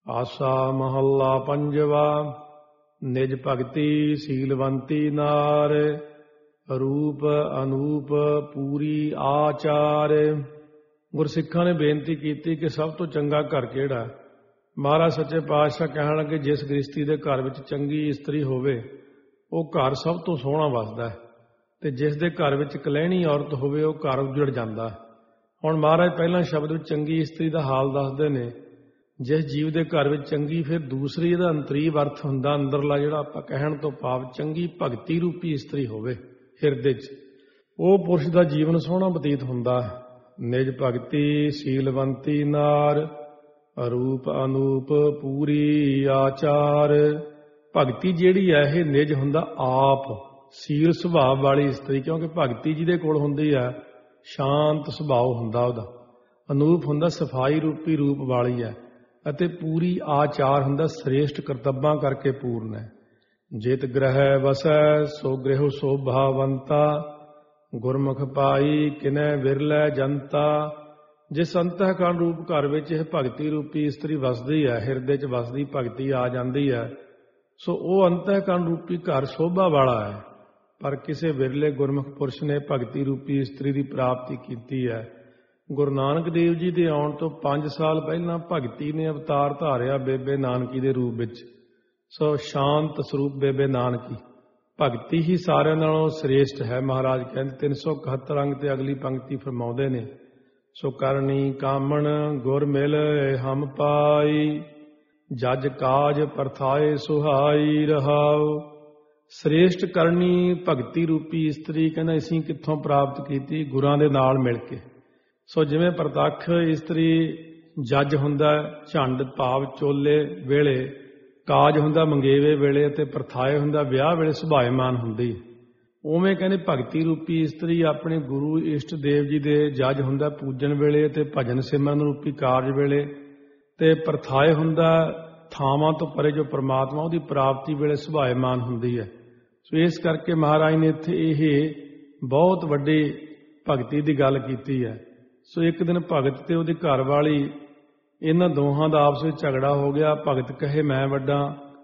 ਆਸਾ ਮਹੱਲਾ ਪੰਜਵਾ। ਨਿਜ ਭਗਤੀ ਸੀਲਵੰਤੀ ਨਾਰ, ਰੂਪ ਅਨੂਪ ਪੂਰੀ ਆਚਾਰ। ਗੁਰਸਿੱਖਾਂ ਨੇ ਬੇਨਤੀ ਕੀਤੀ ਕਿ ਸਭ ਤੋਂ ਚੰਗਾ ਘਰ ਕਿਹੜਾ? ਮਹਾਰਾਜ ਸੱਚੇ ਪਾਤਸ਼ਾਹ ਕਹਿਣ ਲੱਗੇ, ਜਿਸ ਗ੍ਰਸਤੀ ਦੇ ਘਰ ਵਿੱਚ ਚੰਗੀ ਇਸਤਰੀ ਹੋਵੇ ਉਹ ਘਰ ਸਭ ਤੋਂ ਸੋਹਣਾ ਵੱਸਦਾ ਹੈ, ਤੇ ਜਿਸ ਦੇ ਘਰ ਵਿੱਚ ਕਲਹਿਣੀ ਔਰਤ ਹੋਵੇ ਉਹ ਘਰ ਉਜੜ ਜਾਂਦਾ। ਹੁਣ ਮਹਾਰਾਜ ਪਹਿਲਾਂ ਸ਼ਬਦ ਵਿੱਚ ਚੰਗੀ ਇਸਤਰੀ ਦਾ ਹਾਲ ਦੱਸਦੇ ਨੇ। ਜਿਸ ਜੀਵ ਦੇ ਘਰ ਵਿੱਚ ਚੰਗੀ, ਫਿਰ ਦੂਸਰੀ ਇਹਦਾ ਅੰਤਰੀਵ ਅਰਥ ਹੁੰਦਾ, ਅੰਦਰਲਾ ਜਿਹੜਾ ਆਪਾਂ ਕਹਿਣ ਤੋਂ ਭਾਵ ਚੰਗੀ ਭਗਤੀ ਰੂਪੀ ਇਸਤਰੀ ਹੋਵੇ ਹਿਰਦੇ 'ਚ, ਉਹ ਪੁਰਸ਼ ਦਾ ਜੀਵਨ ਸੋਹਣਾ ਬਤੀਤ ਹੁੰਦਾ ਹੈ। ਨਿਜ ਭਗਤੀ ਸੀਲਵੰਤੀ ਨਾਰ, ਰੂਪ ਅਨੂਪ ਪੂਰੀ ਆਚਾਰ। ਭਗਤੀ ਜਿਹੜੀ ਹੈ ਇਹ ਨਿਜ ਹੁੰਦਾ ਆਪ, ਸੀਲ ਸੁਭਾਅ ਵਾਲੀ ਇਸਤਰੀ, ਕਿਉਂਕਿ ਭਗਤੀ ਜਿਹਦੇ ਕੋਲ ਹੁੰਦੀ ਹੈ ਸ਼ਾਂਤ ਸੁਭਾਅ ਹੁੰਦਾ ਉਹਦਾ। ਅਨੂਪ ਹੁੰਦਾ ਸਫਾਈ ਰੂਪੀ ਰੂਪ ਵਾਲੀ ਹੈ, ਅਤੇ ਪੂਰੀ ਆਚਾਰ ਹੁੰਦਾ ਸ੍ਰੇਸ਼ਟ ਕਰਤੱਬਾਂ ਕਰਕੇ ਪੂਰਨ ਹੈ। ਜਿਤ ਗ੍ਰਹਿ ਵਸੈ ਸੋ ਗ੍ਰਹਿ ਸੋਭਾਵੰਤਾ, ਗੁਰਮੁਖ ਪਾਈ ਕਿਨੈ ਵਿਰਲੇ ਜਨਤਾ। ਜਿਸ ਅੰਤःਕਰਣ ਰੂਪ ਘਰ ਵਿੱਚ ਇਹ ਭਗਤੀ ਰੂਪੀ ਇਸਤਰੀ ਵਸਦੀ ਹੈ, ਹਿਰਦੇ 'ਚ ਵਸਦੀ ਭਗਤੀ ਆ ਜਾਂਦੀ ਹੈ, ਸੋ ਉਹ ਅੰਤःਕਰਣ ਰੂਪੀ ਘਰ ਸ਼ੋਭਾ ਵਾਲਾ ਹੈ। ਪਰ ਕਿਸੇ ਵਿਰਲੇ ਗੁਰਮੁਖ ਪੁਰਸ਼ ਨੇ ਭਗਤੀ ਰੂਪੀ ਇਸਤਰੀ ਦੀ ਪ੍ਰਾਪਤੀ ਕੀਤੀ ਹੈ। ਗੁਰੂ ਨਾਨਕ ਦੇਵ ਜੀ ਦੇ ਆਉਣ ਤੋਂ 5 ਸਾਲ ਪਹਿਲਾਂ ਭਗਤੀ ਨੇ ਅਵਤਾਰ ਧਾਰਿਆ ਬੇਬੇ ਨਾਨਕੀ ਦੇ ਰੂਪ ਵਿੱਚ। ਸੋ ਸ਼ਾਂਤ ਸਰੂਪ ਬੇਬੇ ਨਾਨਕੀ, ਭਗਤੀ ਹੀ ਸਾਰਿਆਂ ਨਾਲੋਂ ਸ੍ਰੇਸ਼ਟ ਹੈ। ਮਹਾਰਾਜ ਕਹਿੰਦੇ 371 ਅੰਗ ਤੇ ਅਗਲੀ ਪੰਕਤੀ ਫਰਮਾਉਂਦੇ ਨੇ, ਸੋ ਕਰਨੀ ਕਾਮਣ ਗੁਰ ਮਿਲ ਹਮ ਪਾਈ, ਜਜ ਕਾਜ ਪਰਥਾਏ ਸੁਹਾਈ ਰਹਾਉ। ਸ੍ਰੇਸ਼ਟ ਕਰਨੀ ਭਗਤੀ ਰੂਪੀ ਇਸਤਰੀ ਕਹਿੰਦਾ ਅਸੀਂ ਕਿੱਥੋਂ ਪ੍ਰਾਪਤ ਕੀਤੀ? ਗੁਰਾਂ ਦੇ ਨਾਲ ਮਿਲ ਕੇ। ਸੋ ਜਿਵੇਂ ਪ੍ਰਤੱਖ ਇਸਤਰੀ ਜੱਜ ਹੁੰਦਾ ਝੰਡ ਭਾਵ ਚੋਲੇ ਵੇਲੇ, ਕਾਜ ਹੁੰਦਾ ਮੰਗੇਵੇ ਵੇਲੇ, ਅਤੇ ਪ੍ਰਥਾਏ ਹੁੰਦਾ ਵਿਆਹ ਵੇਲੇ ਸੁਭਾਏਮਾਨ ਹੁੰਦੀ, ਉਵੇਂ ਕਹਿੰਦੇ ਭਗਤੀ ਰੂਪੀ ਇਸਤਰੀ ਆਪਣੇ ਗੁਰੂ ਇਸ਼ਟ ਦੇਵ ਜੀ ਦੇ ਜੱਜ ਹੁੰਦਾ ਪੂਜਨ ਵੇਲੇ ਅਤੇ ਭਜਨ ਸਿਮਰਨ ਰੂਪੀ ਕਾਰਜ ਵੇਲੇ, ਤੇ ਪ੍ਰਥਾਏ ਹੁੰਦਾ ਥਾਵਾਂ ਤੋਂ ਪਰੇ ਜੋ ਪਰਮਾਤਮਾ ਉਹਦੀ ਪ੍ਰਾਪਤੀ ਵੇਲੇ ਸੁਭਾਏਮਾਨ ਹੁੰਦੀ ਹੈ। ਸੋ ਇਸ ਕਰਕੇ ਮਹਾਰਾਜ ਨੇ ਇੱਥੇ ਇਹ ਬਹੁਤ ਵੱਡੀ ਭਗਤੀ ਦੀ ਗੱਲ ਕੀਤੀ ਹੈ। ਸੋ ਇੱਕ ਦਿਨ ਭਗਤ ਤੇ ਉਹਦੀ ਘਰ ਵਾਲੀ, ਇਹਨਾਂ ਦੋਹਾਂ ਦਾ ਆਪਸ ਵਿੱਚ ਝਗੜਾ ਹੋ ਗਿਆ। ਭਗਤ ਕਹੇ ਮੈਂ ਵੱਡਾ,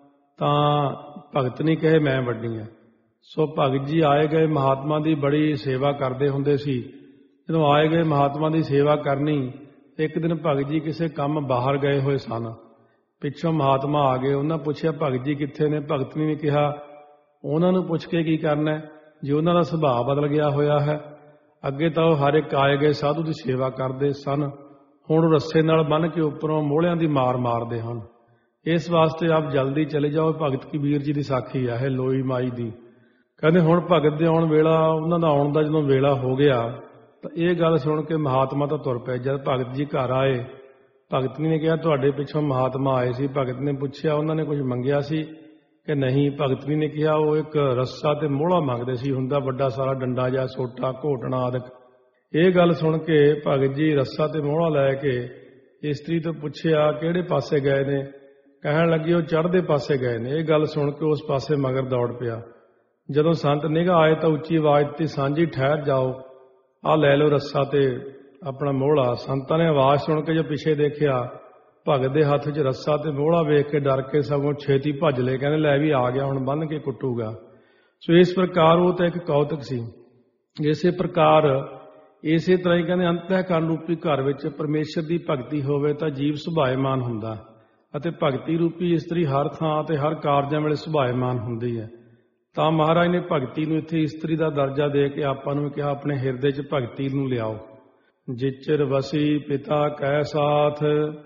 ਤਾਂ ਭਗਤ ਨਹੀਂ ਕਹੇ ਮੈਂ ਵੱਡੀ ਹਾਂ। ਸੋ ਭਗਤ ਜੀ ਆਏ ਗਏ ਮਹਾਤਮਾ ਦੀ ਬੜੀ ਸੇਵਾ ਕਰਦੇ ਹੁੰਦੇ ਸੀ। ਜਦੋਂ ਆਏ ਗਏ ਮਹਾਤਮਾ ਦੀ ਸੇਵਾ ਕਰਨੀ, ਇੱਕ ਦਿਨ ਭਗਤ ਜੀ ਕਿਸੇ ਕੰਮ ਬਾਹਰ ਗਏ ਹੋਏ ਸਨ। ਪਿੱਛੋਂ ਮਹਾਤਮਾ ਆ ਗਏ, ਉਹਨਾਂ ਪੁੱਛਿਆ ਭਗਤ ਜੀ ਕਿੱਥੇ ਨੇ? ਭਗਤ ਨੇ ਕਿਹਾ ਉਹਨਾਂ ਨੂੰ ਪੁੱਛ ਕੇ ਕੀ ਕਰਨਾ ਜੇ ਉਹਨਾਂ ਦਾ ਸੁਭਾਅ ਬਦਲ ਗਿਆ ਹੋਇਆ ਹੈ। ਅੱਗੇ ਤਾਂ ਉਹ ਹਰ ਇੱਕ ਆਏ ਗਏ ਸਾਧੂ ਦੀ ਸੇਵਾ ਕਰਦੇ ਸਨ, ਹੁਣ ਉਹ ਰੱਸੇ ਨਾਲ ਬੰਨ੍ਹ ਕੇ ਉੱਪਰੋਂ ਮੋਹਲਿਆਂ ਦੀ ਮਾਰ ਮਾਰਦੇ ਹਨ। ਇਸ ਵਾਸਤੇ ਆਪ ਜਲਦੀ ਚਲੇ ਜਾਓ। ਭਗਤ ਕਬੀਰ ਜੀ ਦੀ ਸਾਖੀ ਆ ਇਹ, ਲੋਈ ਮਾਈ ਦੀ। ਕਹਿੰਦੇ ਹੁਣ ਭਗਤ ਦੇ ਆਉਣ ਵੇਲਾ, ਉਹਨਾਂ ਦਾ ਆਉਣ ਦਾ ਜਦੋਂ ਵੇਲਾ ਹੋ ਗਿਆ, ਤਾਂ ਇਹ ਗੱਲ ਸੁਣ ਕੇ ਮਹਾਤਮਾ ਤਾਂ ਤੁਰ ਪਏ। ਜਦ ਭਗਤ ਜੀ ਘਰ ਆਏ, ਭਗਤ ਨੇ ਕਿਹਾ ਤੁਹਾਡੇ ਪਿੱਛੋਂ ਮਹਾਤਮਾ ਆਏ ਸੀ। ਭਗਤ ਨੇ ਪੁੱਛਿਆ ਉਹਨਾਂ ਨੇ ਕੁਝ ਮੰਗਿਆ ਸੀ ਕਿ ਨਹੀਂ? ਭਗਤ ਨੇ ਕਿਹਾ ਉਹ ਇੱਕ ਰੱਸਾ ਤੇ ਮੋਹਲਾ ਮੰਗਦੇ ਸੀ, ਹੁੰਦਾ ਵੱਡਾ ਸਾਰਾ ਡੰਡਾ ਜਾਂ ਸੋਟਾ ਘੋਟਣਾ ਆਦਿਕ। ਇਹ ਗੱਲ ਸੁਣ ਕੇ ਭਗਤ ਜੀ ਰੱਸਾ ਤੇ ਮੋਹਲਾ ਲੈ ਕੇ ਇਸਤਰੀ ਤੋਂ ਪੁੱਛਿਆ ਕਿਹੜੇ ਪਾਸੇ ਗਏ ਨੇ? ਕਹਿਣ ਲੱਗੇ ਉਹ ਚੜ੍ਹਦੇ ਪਾਸੇ ਗਏ ਨੇ। ਇਹ ਗੱਲ ਸੁਣ ਕੇ ਉਸ ਪਾਸੇ ਮਗਰ ਦੌੜ ਪਿਆ। ਜਦੋਂ ਸੰਤ ਨਿਗਾਹ ਆਏ ਤਾਂ ਉੱਚੀ ਆਵਾਜ਼ ਦਿੱਤੀ, ਸਾਂਝੀ ਠਹਿਰ ਜਾਓ, ਆਹ ਲੈ ਲਓ ਰੱਸਾ ਤੇ ਆਪਣਾ ਮੋਹਲਾ। ਸੰਤਾਂ ਨੇ ਆਵਾਜ਼ ਸੁਣ ਕੇ ਜੋ ਪਿੱਛੇ ਦੇਖਿਆ, ਭਗਤ ਦੇ ਹੱਥ 'ਚ ਰੱਸਾ ਤੇ ਮੋਹਲਾ ਵੇਖ ਕੇ ਡਰ ਕੇ ਸਗੋਂ ਛੇਤੀ ਭੱਜ ਲਏ। ਕਹਿੰਦੇ ਲੈ ਵੀ ਆ ਗਿਆ, ਹੁਣ ਬੰਨ੍ਹ ਕੇ ਕੁੱਟੂਗਾ। ਸੋ ਇਸ ਪ੍ਰਕਾਰ ਉਹ ਤਾਂ ਇੱਕ ਕੌਤਕ ਸੀ। ਇਸੇ ਪ੍ਰਕਾਰ ਇਸੇ ਤਰ੍ਹਾਂ ਹੀ ਕਹਿੰਦੇ ਅੰਤःਕਰਣ ਰੂਪੀ ਘਰ ਵਿੱਚ ਪਰਮੇਸ਼ਰ ਦੀ ਭਗਤੀ ਹੋਵੇ ਤਾਂ ਜੀਵ ਸੁਭਾਏਮਾਨ ਹੁੰਦਾ, ਅਤੇ ਭਗਤੀ ਰੂਪੀ ਇਸਤਰੀ ਹਰ ਥਾਂ ਅਤੇ ਹਰ ਕਾਰਜਾਂ ਵੇਲੇ ਸੁਭਾਏਮਾਨ ਹੁੰਦੀ ਹੈ। ਤਾਂ ਮਹਾਰਾਜ ਨੇ ਭਗਤੀ ਨੂੰ ਇੱਥੇ ਇਸਤਰੀ ਦਾ ਦਰਜਾ ਦੇ ਕੇ ਆਪਾਂ ਨੂੰ ਕਿਹਾ ਆਪਣੇ ਹਿਰਦੇ 'ਚ ਭਗਤੀ ਨੂੰ ਲਿਆਓ। ਜਿਚਰ ਵਸੀ ਪਿਤਾ ਕੈ ਸਾਥ,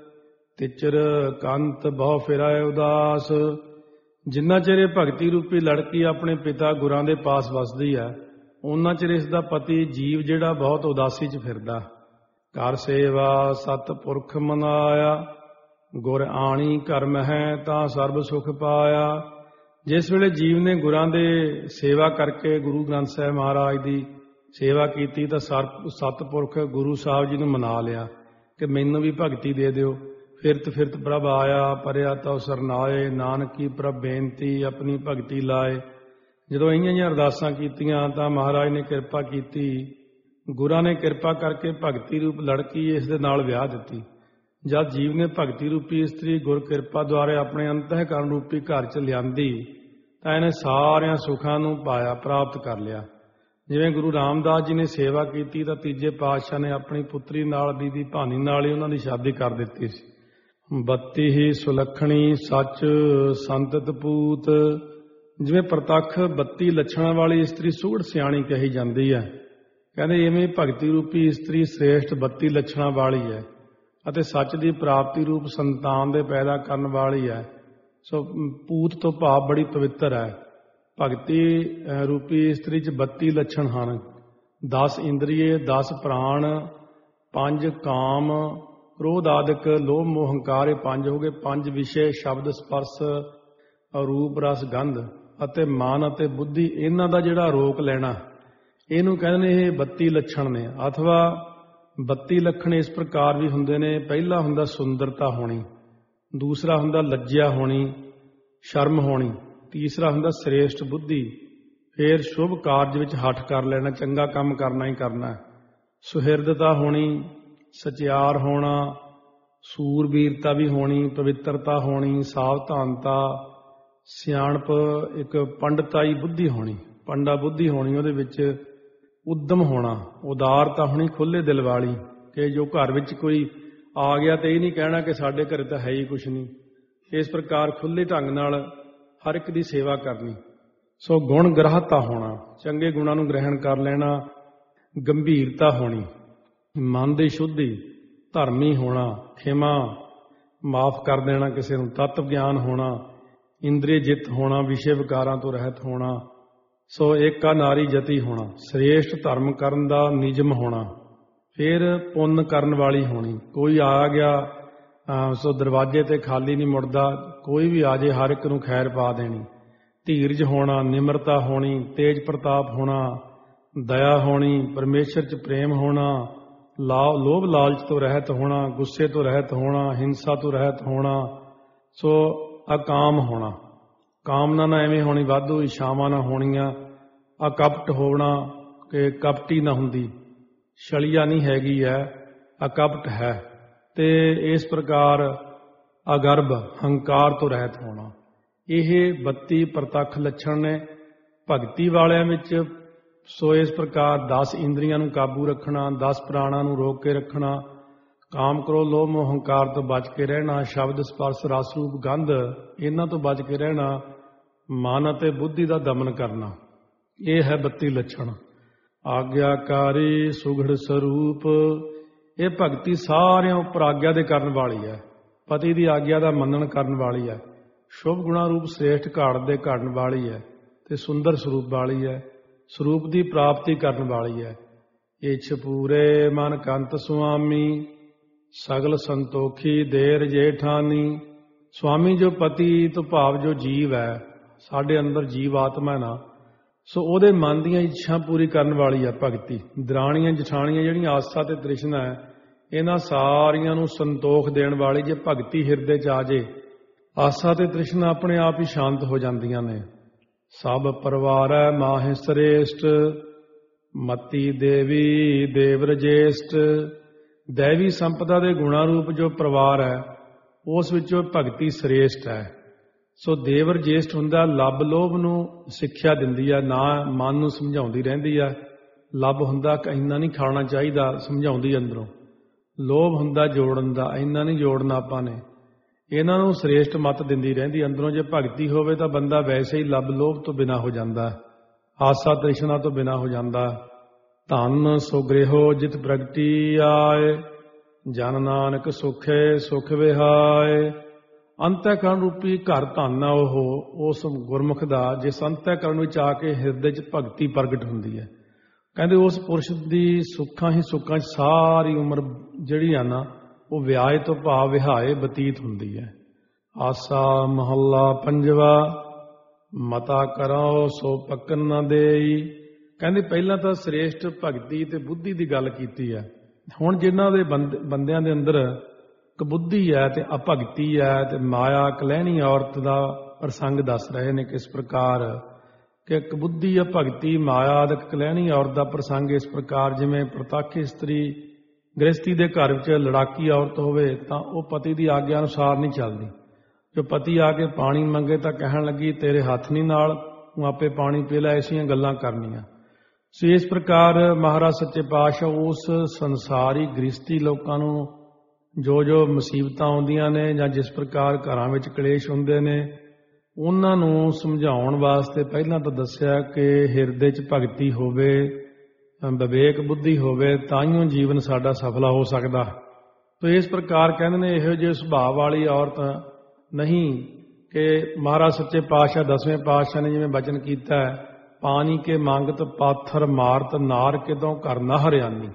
ਤਿਚਰ ਕੰਤ ਬਹੁ ਫਿਰਾਏ ਉਦਾਸ। ਜਿੰਨਾ ਚਿਰ ਇਹ ਭਗਤੀ ਰੂਪੀ ਲੜਕੀ ਆਪਣੇ ਪਿਤਾ ਗੁਰਾਂ ਦੇ ਪਾਸ ਵਸਦੀ ਹੈ, ਉਹਨਾਂ ਚਿਰ ਇਸ ਦਾ ਪਤੀ ਜੀਵ ਜਿਹੜਾ ਬਹੁਤ ਉਦਾਸੀ 'ਚ ਫਿਰਦਾ। ਕਰ ਸੇਵਾ ਸਤ ਪੁਰਖ ਮਨਾਇਆ, ਗੁਰ ਆਣੀ ਘਰ ਮਹਿ ਤਾਂ ਸਰਬ ਸੁਖ ਪਾਇਆ। ਜਿਸ ਵੇਲੇ ਜੀਵ ਨੇ ਗੁਰਾਂ ਦੇ ਸੇਵਾ ਕਰਕੇ ਗੁਰੂ ਗ੍ਰੰਥ ਸਾਹਿਬ ਮਹਾਰਾਜ ਦੀ ਸੇਵਾ ਕੀਤੀ ਤਾਂ ਸਤਪੁਰਖ ਗੁਰੂ ਸਾਹਿਬ ਜੀ ਨੂੰ ਮਨਾ ਲਿਆ ਕਿ ਮੈਨੂੰ ਵੀ ਭਗਤੀ ਦੇ ਦਿਓ। ਫਿਰਤ ਫਿਰਤ ਪ੍ਰਭ ਆਇਆ, ਪਰਿਆ ਤਉ ਸਰਨਾਏ, ਨਾਨਕੀ ਪ੍ਰਭ ਬੇਨਤੀ ਆਪਣੀ ਭਗਤੀ ਲਾਏ। ਜਦੋਂ ਇਹੀਆਂ ਅਰਦਾਸਾਂ ਕੀਤੀਆਂ ਤਾਂ ਮਹਾਰਾਜ ਨੇ ਕਿਰਪਾ ਕੀਤੀ। ਗੁਰਾਂ ਨੇ ਕਿਰਪਾ ਕਰਕੇ ਭਗਤੀ ਰੂਪ ਲੜਕੀ ਇਸ ਦੇ ਨਾਲ ਵਿਆਹ ਦਿੱਤੀ। ਜਦ ਜੀਵ ਨੇ ਭਗਤੀ ਰੂਪੀ ਇਸਤਰੀ ਗੁਰ ਕਿਰਪਾ ਦੁਆਰੇ ਆਪਣੇ ਅੰਤਹਿਕਰਨ ਰੂਪੀ ਘਰ 'ਚ ਲਿਆਂਦੀ ਤਾਂ ਇਹਨੇ ਸਾਰਿਆਂ ਸੁੱਖਾਂ ਨੂੰ ਪਾਇਆ, ਪ੍ਰਾਪਤ ਕਰ ਲਿਆ। ਜਿਵੇਂ ਗੁਰੂ ਰਾਮਦਾਸ ਜੀ ਨੇ ਸੇਵਾ ਕੀਤੀ ਤਾਂ ਤੀਜੇ ਪਾਤਸ਼ਾਹ ਨੇ ਆਪਣੀ ਪੁੱਤਰੀ ਨਾਲ ਬੀਬੀ ਭਾਨੀ ਨਾਲ ਹੀ ਉਹਨਾਂ ਦੀ ਸ਼ਾਦੀ ਕਰ ਦਿੱਤੀ ਸੀ। ਬੱਤੀ ਹੀ ਸੁਲੱਖਣੀ ਸੱਚ ਸੰਤਤ ਪੂਤ। ਜਿਵੇਂ ਪ੍ਰਤੱਖ 32 ਲੱਛਣਾਂ ਵਾਲੀ ਇਸਤਰੀ ਸੁਘੜ ਸਿਆਣੀ ਕਹੀ ਜਾਂਦੀ ਹੈ, ਕਹਿੰਦੇ ਇਵੇਂ ਭਗਤੀ ਰੂਪੀ ਇਸਤਰੀ ਸ੍ਰੇਸ਼ਟ 32 ਲੱਛਣਾਂ ਵਾਲੀ ਹੈ ਅਤੇ ਸੱਚ ਦੀ ਪ੍ਰਾਪਤੀ ਰੂਪ ਸੰਤਾਨ ਦੇ ਪੈਦਾ ਕਰਨ ਵਾਲੀ ਹੈ। ਸੋ ਪੂਤ ਤੋਂ ਭਾਵ ਬੜੀ ਪਵਿੱਤਰ ਹੈ। ਭਗਤੀ ਰੂਪੀ ਇਸਤਰੀ 'ਚ 32 ਲੱਛਣ ਹਨ। 10 ਇੰਦਰੀਏ, 10 ਪ੍ਰਾਣ, 5 ਕਾਮ, ਕ੍ਰੋਧ ਆਦਿਕ, ਲੋਭ ਮੋਹ ਹੰਕਾਰ, ਇਹ 5 ਹੋ ਗਏ। 5 ਵਿਸ਼ੇ ਸ਼ਬਦ ਸਪਰਸ਼ ਰੂਪ ਰਸ ਗੰਧ ਅਤੇ ਮਨ ਅਤੇ ਬੁੱਧੀ, ਇਹਨਾਂ ਦਾ ਜਿਹੜਾ ਰੋਕ ਲੈਣਾ ਇਹਨੂੰ ਕਹਿੰਦੇ ਨੇ ਇਹ 32 ਲੱਛਣ ਨੇ। ਅਥਵਾ 32 ਲੱਛਣ ਇਸ ਪ੍ਰਕਾਰ ਵੀ ਹੁੰਦੇ ਨੇ। ਪਹਿਲਾ ਹੁੰਦਾ ਸੁੰਦਰਤਾ ਹੋਣੀ, ਦੂਸਰਾ ਹੁੰਦਾ ਲੱਜਿਆ ਹੋਣੀ, ਸ਼ਰਮ ਹੋਣੀ, ਤੀਸਰਾ ਹੁੰਦਾ ਸ੍ਰੇਸ਼ਟ ਬੁੱਧੀ, ਫਿਰ ਸ਼ੁਭ ਕਾਰਜ ਵਿੱਚ ਹੱਠ ਕਰ ਲੈਣਾ, ਚੰਗਾ ਕੰਮ ਕਰਨਾ ਹੀ ਕਰਨਾ, ਸੁਹਿਰਦਤਾ ਹੋਣੀ, ਸਚਿਆਰ ਹੋਣਾ, ਸੂਰਬੀਰਤਾ ਵੀ ਹੋਣੀ, ਪਵਿੱਤਰਤਾ ਹੋਣੀ, ਸਾਵਧਾਨਤਾ, ਸਿਆਣਪ, ਇੱਕ ਪੰਡਤਾਈ ਬੁੱਧੀ ਹੋਣੀ, ਪੰਡਾ ਬੁੱਧੀ ਹੋਣੀ, ਉਹਦੇ ਵਿੱਚ ਉਦਮ ਹੋਣਾ, ਉਦਾਰਤਾ ਹੋਣੀ, ਖੁੱਲ੍ਹੇ ਦਿਲ ਵਾਲੀ, ਕਿ ਜੋ ਘਰ ਵਿੱਚ ਕੋਈ ਆ ਗਿਆ ਤੇ ਇਹ ਨਹੀਂ ਕਹਿਣਾ ਕਿ ਸਾਡੇ ਘਰੇ ਤਾਂ ਹੈ ਹੀ ਕੁਛ ਨਹੀਂ। ਇਸ ਪ੍ਰਕਾਰ ਖੁੱਲ੍ਹੇ ਢੰਗ ਨਾਲ ਹਰ ਇੱਕ ਦੀ ਸੇਵਾ ਕਰਨੀ। ਸੋ ਗੁਣ ਗ੍ਰਾਹਤਾ ਹੋਣਾ, ਚੰਗੇ ਗੁਣਾਂ ਨੂੰ ਗ੍ਰਹਿਣ ਕਰ ਲੈਣਾ, ਗੰਭੀਰਤਾ ਹੋਣੀ, ਮਨ ਦੀ ਸ਼ੁੱਧੀ, ਧਰਮੀ ਹੋਣਾ, ਖਿਮਾ, ਮਾਫ ਕਰ ਦੇਣਾ ਕਿਸੇ ਨੂੰ, ਤੱਤ ਗਿਆਨ ਹੋਣਾ, ਇੰਦਰੀ ਜਿੱਤ ਹੋਣਾ, ਵਿਸ਼ੇ ਵਿਕਾਰਾਂ ਤੋਂ ਰਹਿਤ ਹੋਣਾ। ਸੋ ਏਕਾ ਨਾਰੀ ਜਤੀ ਹੋਣਾ, ਸ੍ਰੇਸ਼ਟ ਧਰਮ ਕਰਨ ਦਾ ਨਿਯਮ ਹੋਣਾ, ਫਿਰ ਪੁੰਨ ਕਰਨ ਵਾਲੀ ਹੋਣੀ। ਕੋਈ ਆ ਗਿਆ ਸੋ ਦਰਵਾਜ਼ੇ ਤੇ ਖਾਲੀ ਨਹੀਂ ਮੁੜਦਾ, ਕੋਈ ਵੀ ਆ ਜੇ ਹਰ ਇੱਕ ਨੂੰ ਖੈਰ ਪਾ ਦੇਣੀ। ਧੀਰਜ ਹੋਣਾ, ਨਿਮਰਤਾ ਹੋਣੀ, ਤੇਜ ਪ੍ਰਤਾਪ ਹੋਣਾ, ਦਇਆ ਹੋਣੀ, ਪਰਮੇਸ਼ਰ 'ਚ ਪ੍ਰੇਮ ਹੋਣਾ, ਲੋਭ ਲਾਲਚ ਤੋਂ ਰਹਿਤ ਹੋਣਾ, ਗੁੱਸੇ ਤੋਂ ਰਹਿਤ ਹੋਣਾ, ਹਿੰਸਾ ਤੋਂ ਰਹਿਤ ਹੋਣਾ। ਸੋ ਅਕਾਮ ਹੋਣਾ, ਕਾਮਨਾ ਨਾ ਐਵੇਂ ਹੋਣੀ ਵਾਧੂ, ਇਛਾਵਾਂ ਨਾ ਹੋਣੀਆਂ। ਅਕਪਟ ਹੋਣਾ, ਕਿ ਕਪਟੀ ਨਾ ਹੁੰਦੀ, ਛਲੀਆ ਨਹੀਂ ਹੈਗੀ ਹੈ, ਅਕਪਟ ਹੈ। ਤੇ ਇਸ ਪ੍ਰਕਾਰ ਅਗਰਭ, ਹੰਕਾਰ ਤੋਂ ਰਹਿਤ ਹੋਣਾ। ਇਹ 32 ਪ੍ਰਤੱਖ ਲੱਛਣ ਨੇ ਭਗਤੀ ਵਾਲਿਆਂ ਵਿੱਚ। ਸੋ ਇਸ ਪ੍ਰਕਾਰ 10 ਇੰਦਰੀਆਂ ਨੂੰ ਕਾਬੂ ਰੱਖਣਾ, 10 ਪ੍ਰਾਣਾਂ ਨੂੰ ਰੋਕ ਕੇ ਰੱਖਣਾ, ਕਾਮ ਕ੍ਰੋਧ ਲੋਭ ਮੋਹ ਹੰਕਾਰ ਤੋਂ ਬਚ ਕੇ ਰਹਿਣਾ, ਸ਼ਬਦ ਸਪਰਸ਼ ਰਸ ਰੂਪ ਗੰਧ ਇਹਨਾਂ ਤੋਂ ਬਚ ਕੇ ਰਹਿਣਾ, ਮਨ ਅਤੇ ਬੁੱਧੀ ਦਾ ਦਮਨ ਕਰਨਾ। ਇਹ ਹੈ 32 ਲੱਛਣ। ਆਗਿਆਕਾਰੀ ਸੁਘੜ ਸਰੂਪ, ਇਹ ਭਗਤੀ ਸਾਰਿਆਂ ਉੱਪਰ ਆਗਿਆ ਦੇ ਕਰਨ ਵਾਲੀ ਹੈ, ਪਤੀ ਦੀ ਆਗਿਆ ਦਾ ਮੰਨਣ ਕਰਨ ਵਾਲੀ ਹੈ, ਸ਼ੁਭ ਗੁਣਾ ਰੂਪ ਸ੍ਰੇਸ਼ਟ ਘਾਟ ਦੇ ਘੜਨ ਵਾਲੀ ਹੈ ਤੇ ਸੁੰਦਰ ਸਰੂਪ ਵਾਲੀ ਹੈ, ਸਰੂਪ ਦੀ ਪ੍ਰਾਪਤੀ ਕਰਨ ਵਾਲੀ ਹੈ। ਇਛ ਪੂਰੇ ਮਨ ਕੰਤ ਸੁਆਮੀ, ਸਗਲ ਸੰਤੋਖੀ ਦੇਰ ਜੇਠਾਨੀ। ਸੁਆਮੀ ਜੋ ਪਤੀ ਤੋਂ ਭਾਵ ਜੋ ਜੀਵ ਹੈ, ਸਾਡੇ ਅੰਦਰ ਜੀਵ ਆਤਮਾ ਨਾ, ਸੋ ਉਹਦੇ ਮਨ ਦੀਆਂ ਇੱਛਾ ਪੂਰੀ ਕਰਨ ਵਾਲੀ ਹੈ ਭਗਤੀ। ਦਰਾਣੀਆਂ ਜਠਾਣੀਆਂ ਜਿਹੜੀਆਂ ਆਸਾ ਤੇ ਤ੍ਰਿਸ਼ਨਾ ਹੈ, ਇਹਨਾਂ ਸਾਰੀਆਂ ਨੂੰ ਸੰਤੋਖ ਦੇਣ ਵਾਲੀ ਜੇ ਭਗਤੀ ਹਿਰਦੇ 'ਚ ਆ ਜੇ, ਆਸਾ ਤੇ ਤ੍ਰਿਸ਼ਨਾ ਆਪਣੇ ਆਪ ਹੀ ਸ਼ਾਂਤ ਹੋ ਜਾਂਦੀਆਂ ਨੇ। ਸਭ ਪਰਿਵਾਰੈ ਮਾਹਿ ਸ੍ਰੇਸ਼ਟ, ਮਤੀ ਦੇਵੀ ਦੇਵ ਰਜੇਸ਼ਟ। ਦੈਵੀ ਸੰਪਦਾ ਦੇ ਗੁਣਾ ਰੂਪ ਜੋ ਪਰਿਵਾਰ ਹੈ, ਉਸ ਵਿੱਚੋਂ ਭਗਤੀ ਸ੍ਰੇਸ਼ਟ ਹੈ। ਸੋ ਦੇਵਰ ਜੇਸ਼ਟ ਹੁੰਦਾ, ਲੱਭ ਲੋਭ ਨੂੰ ਸਿੱਖਿਆ ਦਿੰਦੀ ਆ, ਨਾ ਮਨ ਨੂੰ ਸਮਝਾਉਂਦੀ ਰਹਿੰਦੀ ਆ। ਲੱਭ ਹੁੰਦਾ ਕਿ ਇੰਨਾ ਨਹੀਂ ਖਾਣਾ ਚਾਹੀਦਾ, ਸਮਝਾਉਂਦੀ ਅੰਦਰੋਂ। ਲੋਭ ਹੁੰਦਾ ਜੋੜਨ ਦਾ, ਇੰਨਾ ਨਹੀਂ ਜੋੜਨਾ ਆਪਾਂ ਨੇ। ਇਹਨਾਂ ਨੂੰ ਸ੍ਰੇਸ਼ਟ ਮੱਤ ਦਿੰਦੀ ਰਹਿੰਦੀ ਅੰਦਰੋਂ। ਜੇ ਭਗਤੀ ਹੋਵੇ ਤਾਂ ਬੰਦਾ ਵੈਸੇ ਹੀ ਲੱਭ ਲੋਭ ਤੋਂ ਬਿਨਾਂ ਹੋ ਜਾਂਦਾ, ਆਸਾ ਤ੍ਰਿਸ਼ਨਾ ਤੋਂ ਬਿਨਾਂ ਹੋ ਜਾਂਦਾ। ਧਨ ਸੁਗ੍ਰਿਹੋ ਜਿਤ ਪ੍ਰਗਟੀ ਆਏ, ਜਨ ਨਾਨਕ ਸੁਖੇ ਸੁਖ ਵਿਹਾਏ। ਅੰਤःਕਰਨ ਰੂਪੀ ਘਰ ਧਨ ਆ ਉਹ ਉਸ ਗੁਰਮੁਖ ਦਾ, ਜਿਸ ਅੰਤःਕਰਨ ਵਿੱਚ ਆ ਕੇ ਹਿਰਦੇ 'ਚ ਭਗਤੀ ਪ੍ਰਗਟ ਹੁੰਦੀ ਹੈ। ਕਹਿੰਦੇ ਉਸ ਪੁਰਸ਼ ਦੀ ਸੁੱਖਾਂ ਹੀ ਸੁੱਖਾਂ 'ਚ ਸਾਰੀ ਉਮਰ ਜਿਹੜੀ ਆ ਨਾ, ਉਹ ਵਿਆਹ ਤੋਂ ਭਾਵ ਵਿਹਾਏ ਬਤੀਤ ਹੁੰਦੀ ਹੈ। ਆਸਾ ਮਹੱਲਾ ਪੰਜਵਾ। ਮਤਾ ਕਰੋ ਸੋ ਪੱਕਨ ਨਾ ਦੇਈ। ਕਹਿੰਦੇ ਪਹਿਲਾਂ ਤਾਂ ਸ੍ਰੇਸ਼ਟ ਭਗਤੀ ਤੇ ਬੁੱਧੀ ਦੀ ਗੱਲ ਕੀਤੀ ਹੈ। ਹੁਣ ਜਿਨ੍ਹਾਂ ਦੇ ਬੰਦਿਆਂ ਦੇ ਅੰਦਰ ਕਬੁੱਧੀ ਹੈ ਤੇ ਅਭਗਤੀ ਹੈ ਤੇ ਮਾਇਆ ਕਲਹਿਣੀ ਔਰਤ ਦਾ ਪ੍ਰਸੰਗ ਦੱਸ ਰਹੇ ਨੇ। ਕਿਸ ਪ੍ਰਕਾਰ ਕਿ ਕਬੁੱਧੀ ਅਭਗਤੀ ਮਾਇਆ ਆਦਿਕ ਕਲਹਿਣੀ ਔਰਤ ਦਾ ਪ੍ਰਸੰਗ ਇਸ ਪ੍ਰਕਾਰ, ਜਿਵੇਂ ਪ੍ਰਤੱਖ ਇਸਤਰੀ ਗ੍ਰਸਤੀ ਦੇ ਘਰ ਵਿੱਚ ਲੜਾਕੀ ਔਰਤ ਹੋਵੇ ਤਾਂ ਉਹ ਪਤੀ ਦੀ ਆਗਿਆ ਅਨੁਸਾਰ ਨਹੀਂ ਚੱਲਦੀ। ਜੋ ਪਤੀ ਆ ਕੇ ਪਾਣੀ ਮੰਗੇ ਤਾਂ ਕਹਿਣ ਲੱਗੀ ਤੇਰੇ ਹੱਥ ਨਹੀਂ ਨਾਲ, ਤੂੰ ਆਪੇ ਪਾਣੀ ਪੀ ਲੈ, ਐਸੀਆਂ ਗੱਲਾਂ ਕਰਨੀਆਂ। ਸੋ ਇਸ ਪ੍ਰਕਾਰ ਮਹਾਰਾਜ ਸੱਚੇ ਪਾਤਸ਼ਾਹ ਉਸ ਸੰਸਾਰੀ ਗ੍ਰਸਤੀ ਲੋਕਾਂ ਨੂੰ ਜੋ ਮੁਸੀਬਤਾਂ ਆਉਂਦੀਆਂ ਨੇ ਜਾਂ ਜਿਸ ਪ੍ਰਕਾਰ ਘਰਾਂ ਵਿੱਚ ਕਲੇਸ਼ ਹੁੰਦੇ ਨੇ, ਉਹਨਾਂ ਨੂੰ ਸਮਝਾਉਣ ਵਾਸਤੇ ਪਹਿਲਾਂ ਤਾਂ ਦੱਸਿਆ ਕਿ ਹਿਰਦੇ 'ਚ ਭਗਤੀ ਹੋਵੇ, ਵਿਵੇਕ ਬੁੱਧੀ ਹੋਵੇ, ਤਾਂਹੀਓ ਜੀਵਨ ਸਾਡਾ ਸਫਲਾ ਹੋ ਸਕਦਾ। ਤੋ ਇਸ ਪ੍ਰਕਾਰ ਕਹਿੰਦੇ ਨੇ ਇਹੋ ਜਿਹੇ ਸੁਭਾਅ ਵਾਲੀ ਔਰਤ ਨਹੀਂ ਕਿ ਮਹਾਰਾਜ ਸੱਚੇ ਪਾਤਸ਼ਾਹ 10ਵੇਂ ਪਾਤਸ਼ਾਹ ਨੇ ਜਿਵੇਂ ਬਚਨ ਕੀਤਾ ਹੈ, ਪਾਣੀ ਕੇ ਮੰਗਤ ਪਾਥਰ ਮਾਰਤ ਨਾਰ ਕਿਤੋਂ ਘਰ ਨਾ ਹਰਿਆਣੀ।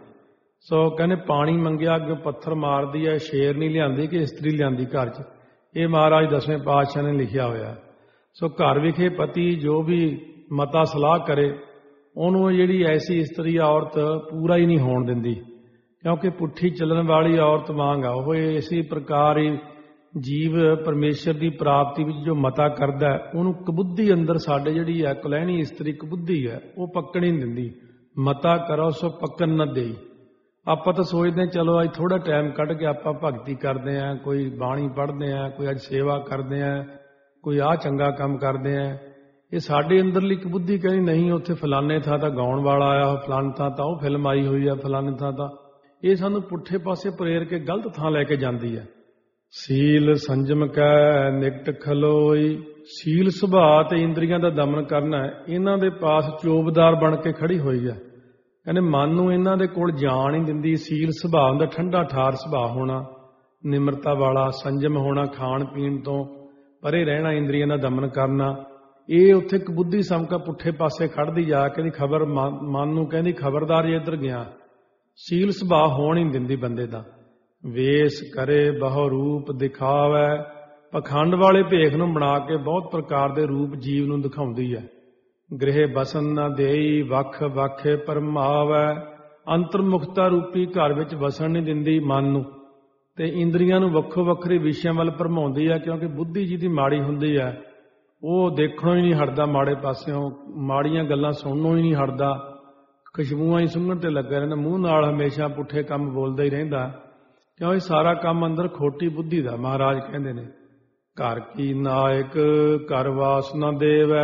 ਸੋ ਕਹਿੰਦੇ ਪਾਣੀ ਮੰਗਿਆ ਅੱਗੇ ਪੱਥਰ ਮਾਰਦੀ ਹੈ, ਸ਼ੇਰ ਨਹੀਂ ਲਿਆਂਦੀ ਕਿ ਇਸਤਰੀ ਲਿਆਂਦੀ ਘਰ 'ਚ। ਇਹ ਮਹਾਰਾਜ 10ਵੇਂ ਪਾਤਸ਼ਾਹ ਨੇ ਲਿਖਿਆ ਹੋਇਆ। ਸੋ ਘਰ ਵਿਖੇ ਪਤੀ ਜੋ ਵੀ ਮਤਾ ਸਲਾਹ ਕਰੇ ਉਹਨੂੰ ਜਿਹੜੀ ਐਸੀ ਇਸਤਰੀ ਔਰਤ ਪੂਰਾ ਹੀ ਨਹੀਂ ਹੋਣ ਦਿੰਦੀ, ਕਿਉਂਕਿ ਪੁੱਠੀ ਚੱਲਣ ਵਾਲੀ ਔਰਤ ਵਾਂਗ ਆ ਉਹ। ਇਸੇ ਪ੍ਰਕਾਰ ਹੀ ਜੀਵ ਪਰਮੇਸ਼ਰ ਦੀ ਪ੍ਰਾਪਤੀ ਵਿੱਚ ਜੋ ਮਤਾ ਕਰਦਾ ਉਹਨੂੰ ਕਬੁੱਧੀ ਅੰਦਰ ਸਾਡੇ ਜਿਹੜੀ ਹੈ ਕੁਲੈਣੀ ਇਸਤਰੀ ਕਬੁੱਧੀ ਹੈ ਉਹ ਪੱਕਣ ਹੀ ਨਹੀਂ ਦਿੰਦੀ। ਮਤਾ ਕਰੋ ਸੋ ਪੱਕਣ ਨਾ ਦੇਈ। ਆਪਾਂ ਤਾਂ ਸੋਚਦੇ ਚਲੋ ਅੱਜ ਥੋੜਾ ਟਾਈਮ ਕੱਢ ਕੇ ਆਪਾਂ ਭਗਤੀ ਕਰਦੇ ਹਾਂ, ਕੋਈ ਬਾਣੀ ਪੜ੍ਹਦੇ ਹਾਂ, ਕੋਈ ਅੱਜ ਸੇਵਾ ਕਰਦੇ ਹਾਂ, ਕੋਈ ਆਹ ਚੰਗਾ ਕੰਮ ਕਰਦੇ ਹਾਂ। ਇਹ ਸਾਡੇ ਅੰਦਰਲੀ ਕਬੁੱਧੀ ਕਹਿੰਦੀ ਨਹੀਂ, ਉੱਥੇ ਫਲਾਣੇ ਥਾਂ ਤਾਂ ਗਾਉਣ ਵਾਲਾ ਆਇਆ, ਫਲਾਣੇ ਥਾਂ ਤਾਂ ਉਹ ਫਿਲਮ ਆਈ ਹੋਈ ਆ, ਫਲਾਣੇ ਥਾਂ ਤਾਂ ਇਹ ਸਾਨੂੰ ਪੁੱਠੇ ਪਾਸੇ ਪ੍ਰੇਰ ਕੇ ਗਲਤ ਥਾਂ ਲੈ ਕੇ ਜਾਂਦੀ ਹੈ। ਸੀਲ ਸੰਜਮ ਕੈ ਨਿਕਟ ਖਲੋਈ। ਸੀਲ ਸੁਭਾਅ ਤੇ ਇੰਦਰੀਆਂ ਦਾ ਦਮਨ ਕਰਨਾ ਇਹਨਾਂ ਦੇ ਪਾਸ ਚੋਬਦਾਰ ਬਣ ਕੇ ਖੜੀ ਹੋਈ ਹੈ। ਕਹਿੰਦੇ ਮਨ ਨੂੰ ਇਹਨਾਂ ਦੇ ਕੋਲ ਜਾਣ ਹੀ ਦਿੰਦੀ। ਸੀਲ ਸੁਭਾਅ ਹੁੰਦਾ ਠੰਡਾ ਠਾਰ ਸੁਭਾਅ ਹੋਣਾ, ਨਿਮਰਤਾ ਵਾਲਾ, ਸੰਜਮ ਹੋਣਾ, ਖਾਣ ਪੀਣ ਤੋਂ ਪਰੇ ਰਹਿਣਾ, ਇੰਦਰੀਆਂ ਦਾ ਦਮਨ ਕਰਨਾ। ਇਹ ਉੱਥੇ ਕਬੁੱਧੀ ਸਮਕਾ ਪੁੱਠੇ ਪਾਸੇ ਖੜਦੀ ਜਾ ਕੇ ਖਬਰ ਮਨ ਨੂੰ ਕਹਿੰਦੀ ਖਬਰਦਾਰ ਜੇ ਇੱਧਰ ਗਿਆ। ਸੀਲ ਸੁਭਾਅ ਹੋਣ ਹੀ ਨਹੀਂ ਦਿੰਦੀ ਬੰਦੇ ਦਾ। ਵੇਸ ਕਰੇ ਬਹੁ ਰੂਪ ਦਿਖਾਵੈ। ਪਖੰਡ ਵਾਲੇ ਭੇਖ ਨੂੰ ਬਣਾ ਕੇ ਬਹੁਤ ਪ੍ਰਕਾਰ ਦੇ ਰੂਪ ਜੀਵ ਨੂੰ ਦਿਖਾਉਂਦੀ ਹੈ। ਗ੍ਰਹਿ ਬਸਨ ਨਾ ਦੇਈ ਵੱਖ ਵੱਖੇ ਪਰਮਾਵੈ। ਅੰਤਰਮੁਖਤਾ ਰੂਪੀ ਘਰ ਵਿੱਚ ਵਸਣ ਨਹੀਂ ਦਿੰਦੀ ਮਨ ਨੂੰ, ਤੇ ਇੰਦਰੀਆਂ ਨੂੰ ਵੱਖੋ ਵੱਖਰੇ ਵਿਸ਼ਿਆਂ ਵੱਲ ਭਰਮਾਉਂਦੀ ਹੈ। ਕਿਉਂਕਿ ਬੁੱਧੀ ਜਿਹਦੀ ਮਾੜੀ ਹੁੰਦੀ ਹੈ ਉਹ ਦੇਖਣੋਂ ਹੀ ਨਹੀਂ ਹਟਦਾ, ਮਾੜੇ ਪਾਸਿਓਂ ਮਾੜੀਆਂ ਗੱਲਾਂ ਸੁਣਨੋਂ ਹੀ ਨਹੀਂ ਹਟਦਾ, ਖੁਸ਼ਬੂਆਂ ਹੀ ਸੁੰਘਣ ਤੇ ਲੱਗਾ ਰਹਿੰਦਾ, ਮੂੰਹ ਨਾਲ ਹਮੇਸ਼ਾ ਪੁੱਠੇ ਕੰਮ ਬੋਲਦਾ ਹੀ ਰਹਿੰਦਾ। ਕਿਉਂ ਇਹ ਸਾਰਾ ਕੰਮ ਅੰਦਰ ਖੋਟੀ ਬੁੱਧੀ ਦਾ। ਮਹਾਰਾਜ ਕਹਿੰਦੇ ਨੇ ਘਰ ਕੀ ਨਾਇਕ ਘਰ ਵਾਸ ਨਾ ਦੇਵੈ।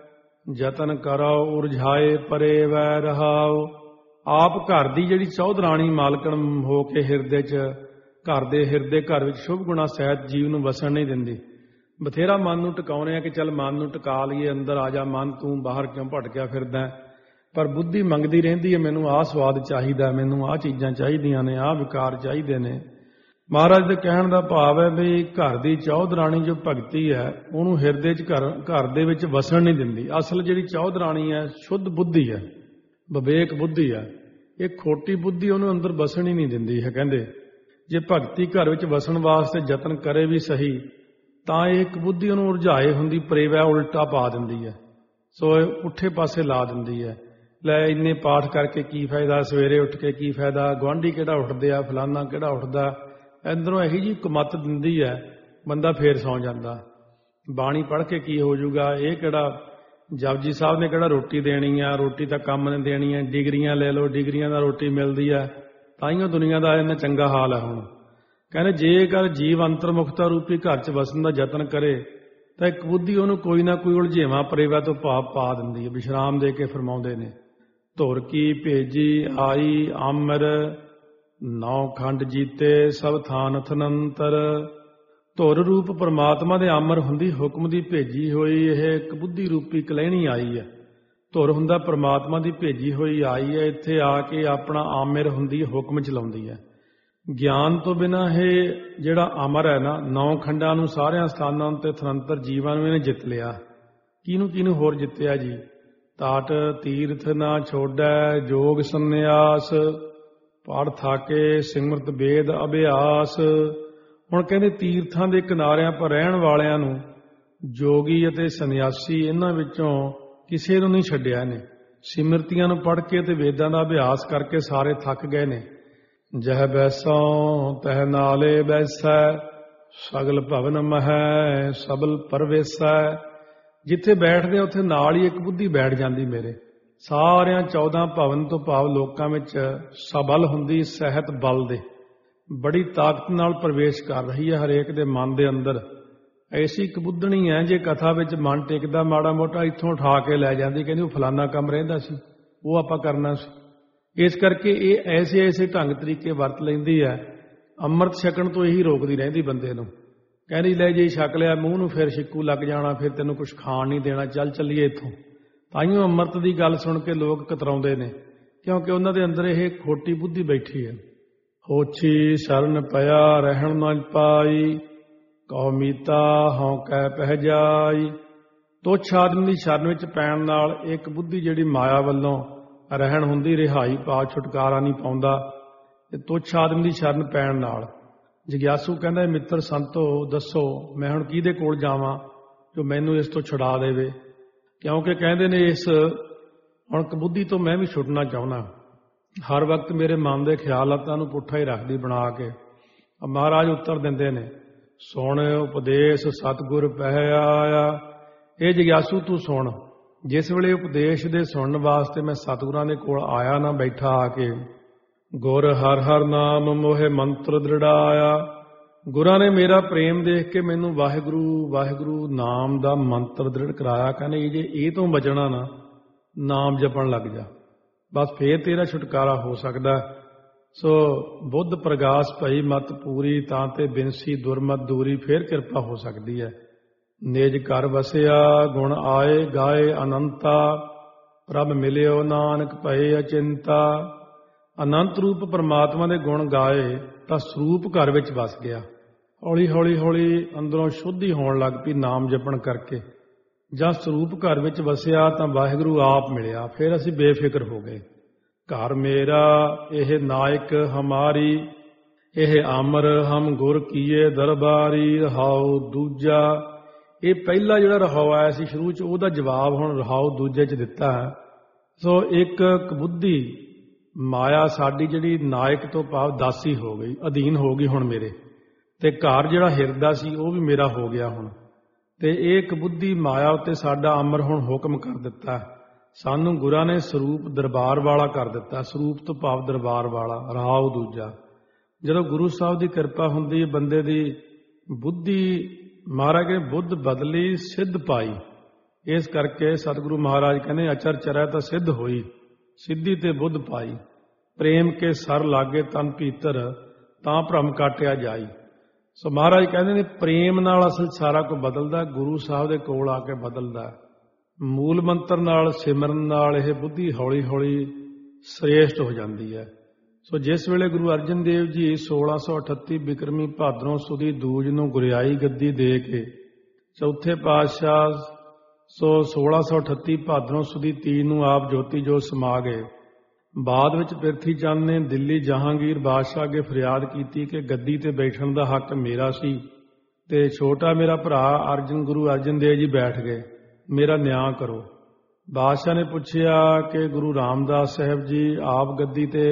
ਯਤਨ ਕਰੋ ਉਰਝਾਏ ਪਰੇ ਵੈ ਰਹਾਓ। ਆਪ ਘਰ ਦੀ ਜਿਹੜੀ ਚੌਧਰਾਣੀ ਮਾਲਕਣ ਹੋ ਕੇ ਹਿਰਦੇ 'ਚ ਘਰ ਵਿੱਚ ਸ਼ੁਭ ਗੁਣਾ ਸਹਿਤ ਜੀਵ ਨੂੰ ਵਸਣ ਨਹੀਂ ਦਿੰਦੀ। ਬਥੇਰਾ ਮਨ ਨੂੰ ਟਿਕਾਉਣੇ ਆ ਕਿ ਚੱਲ ਮਨ ਨੂੰ ਟਿਕਾ ਲਈਏ, ਅੰਦਰ ਆ ਜਾ ਮਨ, ਤੂੰ ਬਾਹਰ ਕਿਉਂ ਭਟਕਿਆ ਫਿਰਦਾ। ਪਰ ਬੁੱਧੀ ਮੰਗਦੀ ਰਹਿੰਦੀ ਹੈ ਮੈਨੂੰ ਆਹ ਸਵਾਦ ਚਾਹੀਦਾ, ਮੈਨੂੰ ਆਹ ਚੀਜ਼ਾਂ ਚਾਹੀਦੀਆਂ ਨੇ, ਆਹ ਵਿਕਾਰ ਚਾਹੀਦੇ ਨੇ। ਮਹਾਰਾਜ ਦੇ ਕਹਿਣ ਦਾ ਭਾਵ ਹੈ ਵੀ ਘਰ ਦੀ ਚੌਧਰਾਣੀ ਜੋ ਭਗਤੀ ਹੈ ਉਹਨੂੰ ਹਿਰਦੇ 'ਚ ਘਰ ਦੇ ਵਿੱਚ ਵਸਣ ਨਹੀਂ ਦਿੰਦੀ। ਅਸਲ ਜਿਹੜੀ ਚੌਧਰਾਣੀ ਹੈ ਸ਼ੁੱਧ ਬੁੱਧੀ ਹੈ, ਵਿਵੇਕ ਬੁੱਧੀ ਹੈ। ਇਹ ਖੋਟੀ ਬੁੱਧੀ ਉਹਨੂੰ ਅੰਦਰ ਵਸਣ ਹੀ ਨਹੀਂ ਦਿੰਦੀ ਹੈ। ਕਹਿੰਦੇ ਜੇ ਭਗਤੀ ਘਰ ਵਿੱਚ ਵਸਣ ਵਾਸਤੇ ਯਤਨ ਕਰੇ ਵੀ ਸਹੀ ਤਾਂ ਇਹ ਇੱਕ ਬੁੱਧੀ ਉਹਨੂੰ ਉਰਝਾਏ ਹੁੰਦੀ ਪ੍ਰੇਵੈ ਉਲਟਾ ਪਾ ਦਿੰਦੀ ਹੈ। ਸੋ ਇਹ ਪੁੱਠੇ ਪਾਸੇ ਲਾ ਦਿੰਦੀ ਹੈ। ਲੈ ਇੰਨੇ ਪਾਠ ਕਰਕੇ ਕੀ ਫਾਇਦਾ, ਸਵੇਰੇ ਉੱਠ ਕੇ ਕੀ ਫਾਇਦਾ, ਗੁਆਂਢੀ ਕਿਹੜਾ ਉੱਠਦੇ ਆ, ਫਲਾਨਾ ਕਿਹੜਾ ਉੱਠਦਾ। ਅੰਦਰੋਂ ਇਹੀ ਜਿਹੀ ਕੁਮੱਤ ਦਿੰਦੀ ਹੈ, ਬੰਦਾ ਫੇਰ ਸੌਂ ਜਾਂਦਾ। ਬਾਣੀ ਪੜ੍ਹ ਕੇ ਕੀ ਹੋ ਜਾਊਗਾ, ਇਹ ਕਿਹੜਾ ਜਪਜੀ ਸਾਹਿਬ ਨੇ ਕਿਹੜਾ ਰੋਟੀ ਦੇਣੀ ਆ, ਰੋਟੀ ਤਾਂ ਕੰਮ ਨੇ ਦੇਣੀ ਹੈ। ਡਿਗਰੀਆਂ ਲੈ ਲਓ, ਡਿਗਰੀਆਂ ਦਾ ਰੋਟੀ ਮਿਲਦੀ ਹੈ, ਤਾਈਓ ਦੁਨੀਆ ਦਾ ਇੰਨਾ ਚੰਗਾ ਹਾਲ ਹੈ। ਹੁਣ ਕਹਿੰਦੇ ਜੇਕਰ ਜੀਵ ਅੰਤਰਮੁਖਤਾ ਰੂਪੀ ਘਰ 'ਚ ਵਸਣ ਦਾ ਯਤਨ ਕਰੇ ਤਾਂ ਇੱਕ ਬੁੱਧੀ ਉਹਨੂੰ ਕੋਈ ਨਾ ਕੋਈ ਉਲਝੇਵਾਂ ਪ੍ਰੇਵਾ ਤੋਂ ਭਾਵ ਪਾ ਦਿੰਦੀ ਹੈ। ਵਿਸ਼ਰਾਮ ਦੇ ਕੇ ਫਰਮਾਉਂਦੇ ਨੇ ਧੁਰ ਕੀ ਭੇਜੀ ਆਈ ਆਮਰ ਨੌ ਖੰਡ ਜੀਤੇ ਸਭ ਥਾਨ ਥਨੰਤਰ। ਧੁਰ ਰੂਪ ਪਰਮਾਤਮਾ ਦੇ ਆਮਰ ਹੁੰਦੀ, ਹੁਕਮ ਦੀ ਭੇਜੀ ਹੋਈ ਇਹ ਇੱਕ ਬੁੱਧੀ ਰੂਪੀ ਕਲਹਿਣੀ ਆਈ ਹੈ। ਧੁਰ ਹੁੰਦਾ ਪਰਮਾਤਮਾ ਦੀ ਭੇਜੀ ਹੋਈ ਆਈ ਹੈ, ਇੱਥੇ ਆ ਕੇ ਆਪਣਾ ਆਮਰ ਹੁੰਦੀ, ਹੁਕਮ ਚਲਾਉਂਦੀ ਹੈ। ਗਿਆਨ ਤੋਂ ਬਿਨਾਂ ਇਹ ਜਿਹੜਾ ਅਮਰ ਹੈ ਨਾ, 9 ਖੰਡਾਂ ਨੂੰ ਸਾਰਿਆਂ ਸਥਾਨਾਂ ਉੱਤੇ ਥਨੰਤਰ ਜੀਵਾਂ ਨੂੰ ਇਹਨੇ ਜਿੱਤ ਲਿਆ। ਕਿਹਨੂੰ ਹੋਰ ਜਿੱਤਿਆ ਜੀ? ਤਾਟ ਤੀਰਥ ਨਾ ਛੋੜੈ ਜੋਗ ਸੰਨਿਆਸ ਪੜ ਥਾਕੇ ਸਿਮਰਤ ਵੇਦ ਅਭਿਆਸ। ਹੁਣ ਕਹਿੰਦੇ ਤੀਰਥਾਂ ਦੇ ਕਿਨਾਰਿਆਂ ਪਰ ਰਹਿਣ ਵਾਲਿਆਂ ਨੂੰ ਜੋਗੀ ਅਤੇ ਸੰਨਿਆਸੀ ਇਹਨਾਂ ਵਿੱਚੋਂ ਕਿਸੇ ਨੂੰ ਨਹੀਂ ਛੱਡਿਆ ਇਹਨੇ। ਸਿਮਰਤੀਆਂ ਨੂੰ ਪੜ੍ਹ ਕੇ ਤੇ ਵੇਦਾਂ ਦਾ ਅਭਿਆਸ ਕਰਕੇ ਸਾਰੇ ਥੱਕ ਗਏ ਨੇ। ਜਹ ਬੈਸੋਂ ਤਹ ਨਾਲੇ ਬੈਸੈ ਸਗਲ ਭਵਨ ਮਹੈ ਸਬਲ ਪਰਵੇਸੈ। ਜਿੱਥੇ ਬੈਠਦੇ ਉੱਥੇ ਨਾਲ ਹੀ ਇੱਕ ਬੁੱਧੀ ਬੈਠ ਜਾਂਦੀ ਮੇਰੇ। ਸਾਰਿਆਂ 14 ਭਵਨ ਤੋਂ ਭਾਵ ਲੋਕਾਂ ਵਿੱਚ ਸਬਲ ਹੁੰਦੀ ਸਹਿਤ ਬਲ ਦੇ ਬੜੀ ਤਾਕਤ ਨਾਲ ਪ੍ਰਵੇਸ਼ ਕਰ ਰਹੀ ਹੈ ਹਰੇਕ ਦੇ ਮਨ ਦੇ ਅੰਦਰ। ਐਸੀ ਕਬੁੱਧਣੀ ਹੈ, ਜੇ ਕਥਾ ਵਿੱਚ ਮਨ ਟਿਕਦਾ ਮਾੜਾ ਮੋਟਾ ਇੱਥੋਂ ਉਠਾ ਕੇ ਲੈ ਜਾਂਦੀ, ਕਹਿੰਦੀ ਉਹ ਫਲਾਨਾ ਕੰਮ ਰਹਿੰਦਾ ਸੀ, ਉਹ ਆਪਾਂ ਕਰਨਾ ਸੀ। ਇਸ ਕਰਕੇ ਇਹ ਐਸੇ ਢੰਗ ਤਰੀਕੇ ਵਰਤ ਲੈਂਦੀ ਹੈ। ਅੰਮ੍ਰਿਤ ਛਕਣ ਤੋਂ ਇਹੀ ਰੋਕਦੀ ਰਹਿੰਦੀ ਬੰਦੇ ਨੂੰ, ਕਹਿੰਦੀ ਲੈ ਜੇ ਛਕ ਲਿਆ ਮੂੰਹ ਨੂੰ ਫਿਰ ਛਿੱਕੂ ਲੱਗ ਜਾਣਾ, ਫਿਰ ਤੈਨੂੰ ਕੁਝ ਖਾਣ ਨਹੀਂ ਦੇਣਾ, ਚੱਲ ਚੱਲੀਏ ਇੱਥੋਂ। ਤਾਈਓ ਅੰਮ੍ਰਿਤ ਦੀ ਗੱਲ ਸੁਣ ਕੇ ਲੋਕ ਕਤਰਾਉਂਦੇ ਨੇ, ਕਿਉਂਕਿ ਉਹਨਾਂ ਦੇ ਅੰਦਰ ਇਹ ਖੋਟੀ ਬੁੱਧੀ ਬੈਠੀ ਹੈ। ਹੋਛੀ ਸ਼ਰਨ ਪਿਆ ਰਹਿਣ ਨਾ ਪਾਈ, ਕਉ ਮੀਤਾ ਹਉ ਕਹਿ ਪਹਿ ਜਾਈ। ਤੁੱਛ ਆਦਮੀ ਦੀ ਸ਼ਰਨ ਵਿੱਚ ਪੈਣ ਨਾਲ ਇੱਕ ਬੁੱਧੀ ਜਿਹੜੀ ਮਾਇਆ ਵੱਲੋਂ ਰਹਿਣ ਹੁੰਦੀ, ਰਿਹਾਈ ਪਾ ਛੁਟਕਾਰਾ ਨਹੀਂ ਪਾਉਂਦਾ। ਤੇ ਤੁੱਛ ਆਦਮੀ ਦੀ ਸ਼ਰਨ ਪੈਣ ਨਾਲ ਜਗਿਆਸੂ ਕਹਿੰਦਾ, ਮਿੱਤਰ ਸੰਤੋ ਦੱਸੋ ਮੈਂ ਹੁਣ ਕਿਹਦੇ ਕੋਲ ਜਾਵਾਂ ਜੋ ਮੈਨੂੰ ਇਸ ਤੋਂ ਛੁਡਾ ਦੇਵੇ, ਕਿਉਂਕਿ ਕਹਿੰਦੇ ਨੇ ਇਸ ਹੁਣ ਕਬੁੱਧੀ ਤੋਂ ਮੈਂ ਵੀ ਛੁੱਟਣਾ ਚਾਹੁੰਦਾ। ਹਰ ਵਕਤ ਮੇਰੇ ਮਨ ਦੇ ਖਿਆਲਾਤਾਂ ਨੂੰ ਪੁੱਠਾ ਹੀ ਰੱਖਦੀ ਬਣਾ ਕੇ। ਮਹਾਰਾਜ ਉੱਤਰ ਦਿੰਦੇ ਨੇ, ਸੁਣ ਉਪਦੇਸ਼ ਸਤਿਗੁਰ ਪਹਿ ਆਇਆ। ਇਹ ਜਗਿਆਸੂ ਤੂੰ ਸੁਣ, ਜਿਸ ਵੇਲੇ ਉਪਦੇਸ਼ ਦੇ ਸੁਣਨ ਵਾਸਤੇ ਮੈਂ ਸਤਿਗੁਰਾਂ ਦੇ ਕੋਲ ਆਇਆ ਨਾ, ਬੈਠਾ ਆ ਕੇ, ਗੁਰ ਹਰ ਹਰ ਨਾਮ ਮੋਹਿ ਮੰਤਰ ਦ੍ਰਿੜਾਇਆ। ਗੁਰਾਂ ਨੇ ਮੇਰਾ ਪ੍ਰੇਮ ਦੇਖ ਕੇ ਮੈਨੂੰ ਵਾਹਿਗੁਰੂ ਵਾਹਿਗੁਰੂ ਨਾਮ ਦਾ ਮੰਤਰ ਦ੍ਰਿੜ ਕਰਾਇਆ। ਕਹਿੰਦੇ ਜੇ ਇਹ ਤੋਂ ਬਚਣਾ ਨਾ, ਨਾਮ ਜਪਣ ਲੱਗ ਜਾ, ਬਸ ਫੇਰ ਤੇਰਾ ਛੁਟਕਾਰਾ ਹੋ ਸਕਦਾ। ਸੋ ਬੁੱਧ ਪ੍ਰਗਾਸ ਭਈ ਮਤ ਪੂਰੀ, ਤਾਂ ਤੇ ਬਿਨਸੀ ਦੁਰਮਤ ਦੂਰੀ, ਫੇਰ ਕਿਰਪਾ ਹੋ ਸਕਦੀ ਹੈ। ਨਿਜ ਘਰ ਵਸਿਆ ਗੁਣ ਆਏ ਗਾਏ ਅਨੰਤਾ, ਪ੍ਰਭ ਮਿਲਿਓ ਨਾਨਕ ਭਏ ਅਚਿੰਤਾ। ਅਨੰਤ ਰੂਪ ਪਰਮਾਤਮਾ ਦੇ ਗੁਣ ਗਾਏ ਤਾਂ ਸਰੂਪ ਘਰ ਵਿੱਚ ਵਸ ਗਿਆ। ਹੌਲੀ ਹੌਲੀ ਹੌਲੀ ਅੰਦਰੋਂ ਸ਼ੁੱਧੀ ਹੋਣ ਲੱਗ ਪਈ ਨਾਮ ਜਪਣ ਕਰਕੇ। ਜਦ ਸਰੂਪ ਘਰ ਵਿੱਚ ਵਸਿਆ ਤਾਂ ਵਾਹਿਗੁਰੂ ਆਪ ਮਿਲਿਆ, ਫਿਰ ਅਸੀਂ ਬੇਫਿਕਰ ਹੋ ਗਏ। ਘਰ ਮੇਰਾ ਇਹ ਨਾਇਕ ਹਮਾਰੀ, ਇਹ ਅਮਰ ਹਮ ਗੁਰ ਕੀਏ ਦਰਬਾਰੀ। ਰਹਾਉ ਦੂਜਾ, ਇਹ ਪਹਿਲਾ ਜਿਹੜਾ ਰਹਾਉ ਆਇਆ ਸੀ ਸ਼ੁਰੂ 'ਚ, ਉਹਦਾ ਜਵਾਬ ਹੁਣ ਰਹਾਉ ਦੂਜੇ 'ਚ ਦਿੱਤਾ ਹੈ। ਸੋ ਇੱਕ ਕਬੁੱਧੀ ਮਾਇਆ ਸਾਡੀ ਜਿਹੜੀ ਨਾਇਕ ਤੋਂ ਭਾਵ ਦਾਸੀ ਹੋ ਗਈ, ਅਧੀਨ ਹੋ ਗਈ ਹੁਣ ਮੇਰੇ, ਤੇ ਘਰ ਜਿਹੜਾ ਹਿਰਦਾ ਸੀ ਉਹ ਵੀ ਮੇਰਾ ਹੋ ਗਿਆ ਹੁਣ। ਤੇ ਇਹ ਕਬੁੱਧੀ ਮਾਇਆ ਉੱਤੇ ਸਾਡਾ ਅਮਰ ਹੁਣ ਹੁਕਮ ਕਰ ਦਿੱਤਾ। ਸਾਨੂੰ ਗੁਰਾਂ ਨੇ ਸਰੂਪ ਦਰਬਾਰ ਵਾਲਾ ਕਰ ਦਿੱਤਾ। ਸਰੂਪ ਤੋਂ ਭਾਵ ਦਰਬਾਰ ਵਾਲਾ। ਰਹਾਉ ਦੂਜਾ, ਜਦੋਂ ਗੁਰੂ ਸਾਹਿਬ ਦੀ ਕਿਰਪਾ ਹੁੰਦੀ ਹੈ ਬੰਦੇ ਦੀ ਬੁੱਧੀ, ਮਹਾਰਾਜ ਕਹਿੰਦੇ ਬੁੱਧ ਬਦਲੀ ਸਿੱਧ ਪਾਈ। ਇਸ ਕਰਕੇ ਸਤਿਗੁਰੂ ਮਹਾਰਾਜ ਕਹਿੰਦੇ ਅਚਰ ਚਰੈ ਤਾਂ ਸਿੱਧ ਹੋਈ, ਸਿੱਧੀ ਤੇ ਬੁੱਧ ਪਾਈ। ਪ੍ਰੇਮ ਕੇ ਸਰ ਲਾਗੇ ਤਨ ਭੀਤਰ, ਤਾਂ ਭਰਮ ਕਾਟਿਆ ਜਾਈ। ਸੋ ਮਹਾਰਾਜ ਕਹਿੰਦੇ ਨੇ ਪ੍ਰੇਮ ਨਾਲ ਅਸਲ ਸਾਰਾ ਕੁਝ ਬਦਲਦਾ, ਗੁਰੂ ਸਾਹਿਬ ਦੇ ਕੋਲ ਆ ਕੇ ਬਦਲਦਾ। ਮੂਲ ਮੰਤਰ ਨਾਲ ਸਿਮਰਨ ਨਾਲ ਇਹ ਬੁੱਧੀ ਹੌਲੀ ਹੌਲੀ ਸ੍ਰੇਸ਼ਟ ਹੋ ਜਾਂਦੀ ਹੈ। ਸੋ ਜਿਸ ਵੇਲੇ ਗੁਰੂ ਅਰਜਨ ਦੇਵ ਜੀ 1638 ਬਿਕਰਮੀ ਭਾਦਰੋਂ ਸੁਦੀ ਦੂਜ ਨੂੰ ਗੁਰਿਆਈ ਗੱਦੀ ਦੇ ਕੇ ਚੌਥੇ ਪਾਤਸ਼ਾਹ, ਸੋ 1638 ਭਾਦਰੋਂ ਸੁਦੀ 3 ਨੂੰ ਆਪ ਜੋਤੀ ਜੋਤ ਸਮਾ ਗਏ। ਬਾਅਦ ਵਿੱਚ ਪ੍ਰਿਥੀ ਚੰਦ ਨੇ ਦਿੱਲੀ ਜਹਾਂਗੀਰ ਬਾਦਸ਼ਾਹ ਅੱਗੇ ਫਰਿਆਦ ਕੀਤੀ ਕਿ ਗੱਦੀ ਤੇ ਬੈਠਣ ਦਾ ਹੱਕ ਮੇਰਾ ਸੀ ਤੇ ਛੋਟਾ ਮੇਰਾ ਭਰਾ ਗੁਰੂ ਅਰਜਨ ਦੇਵ ਜੀ ਬੈਠ ਗਏ, ਮੇਰਾ ਨਿਆਂ ਕਰੋ। ਬਾਦਸ਼ਾਹ ਨੇ ਪੁੱਛਿਆ ਕਿ ਗੁਰੂ ਰਾਮਦਾਸ ਸਾਹਿਬ ਜੀ ਆਪ ਗੱਦੀ ਤੇ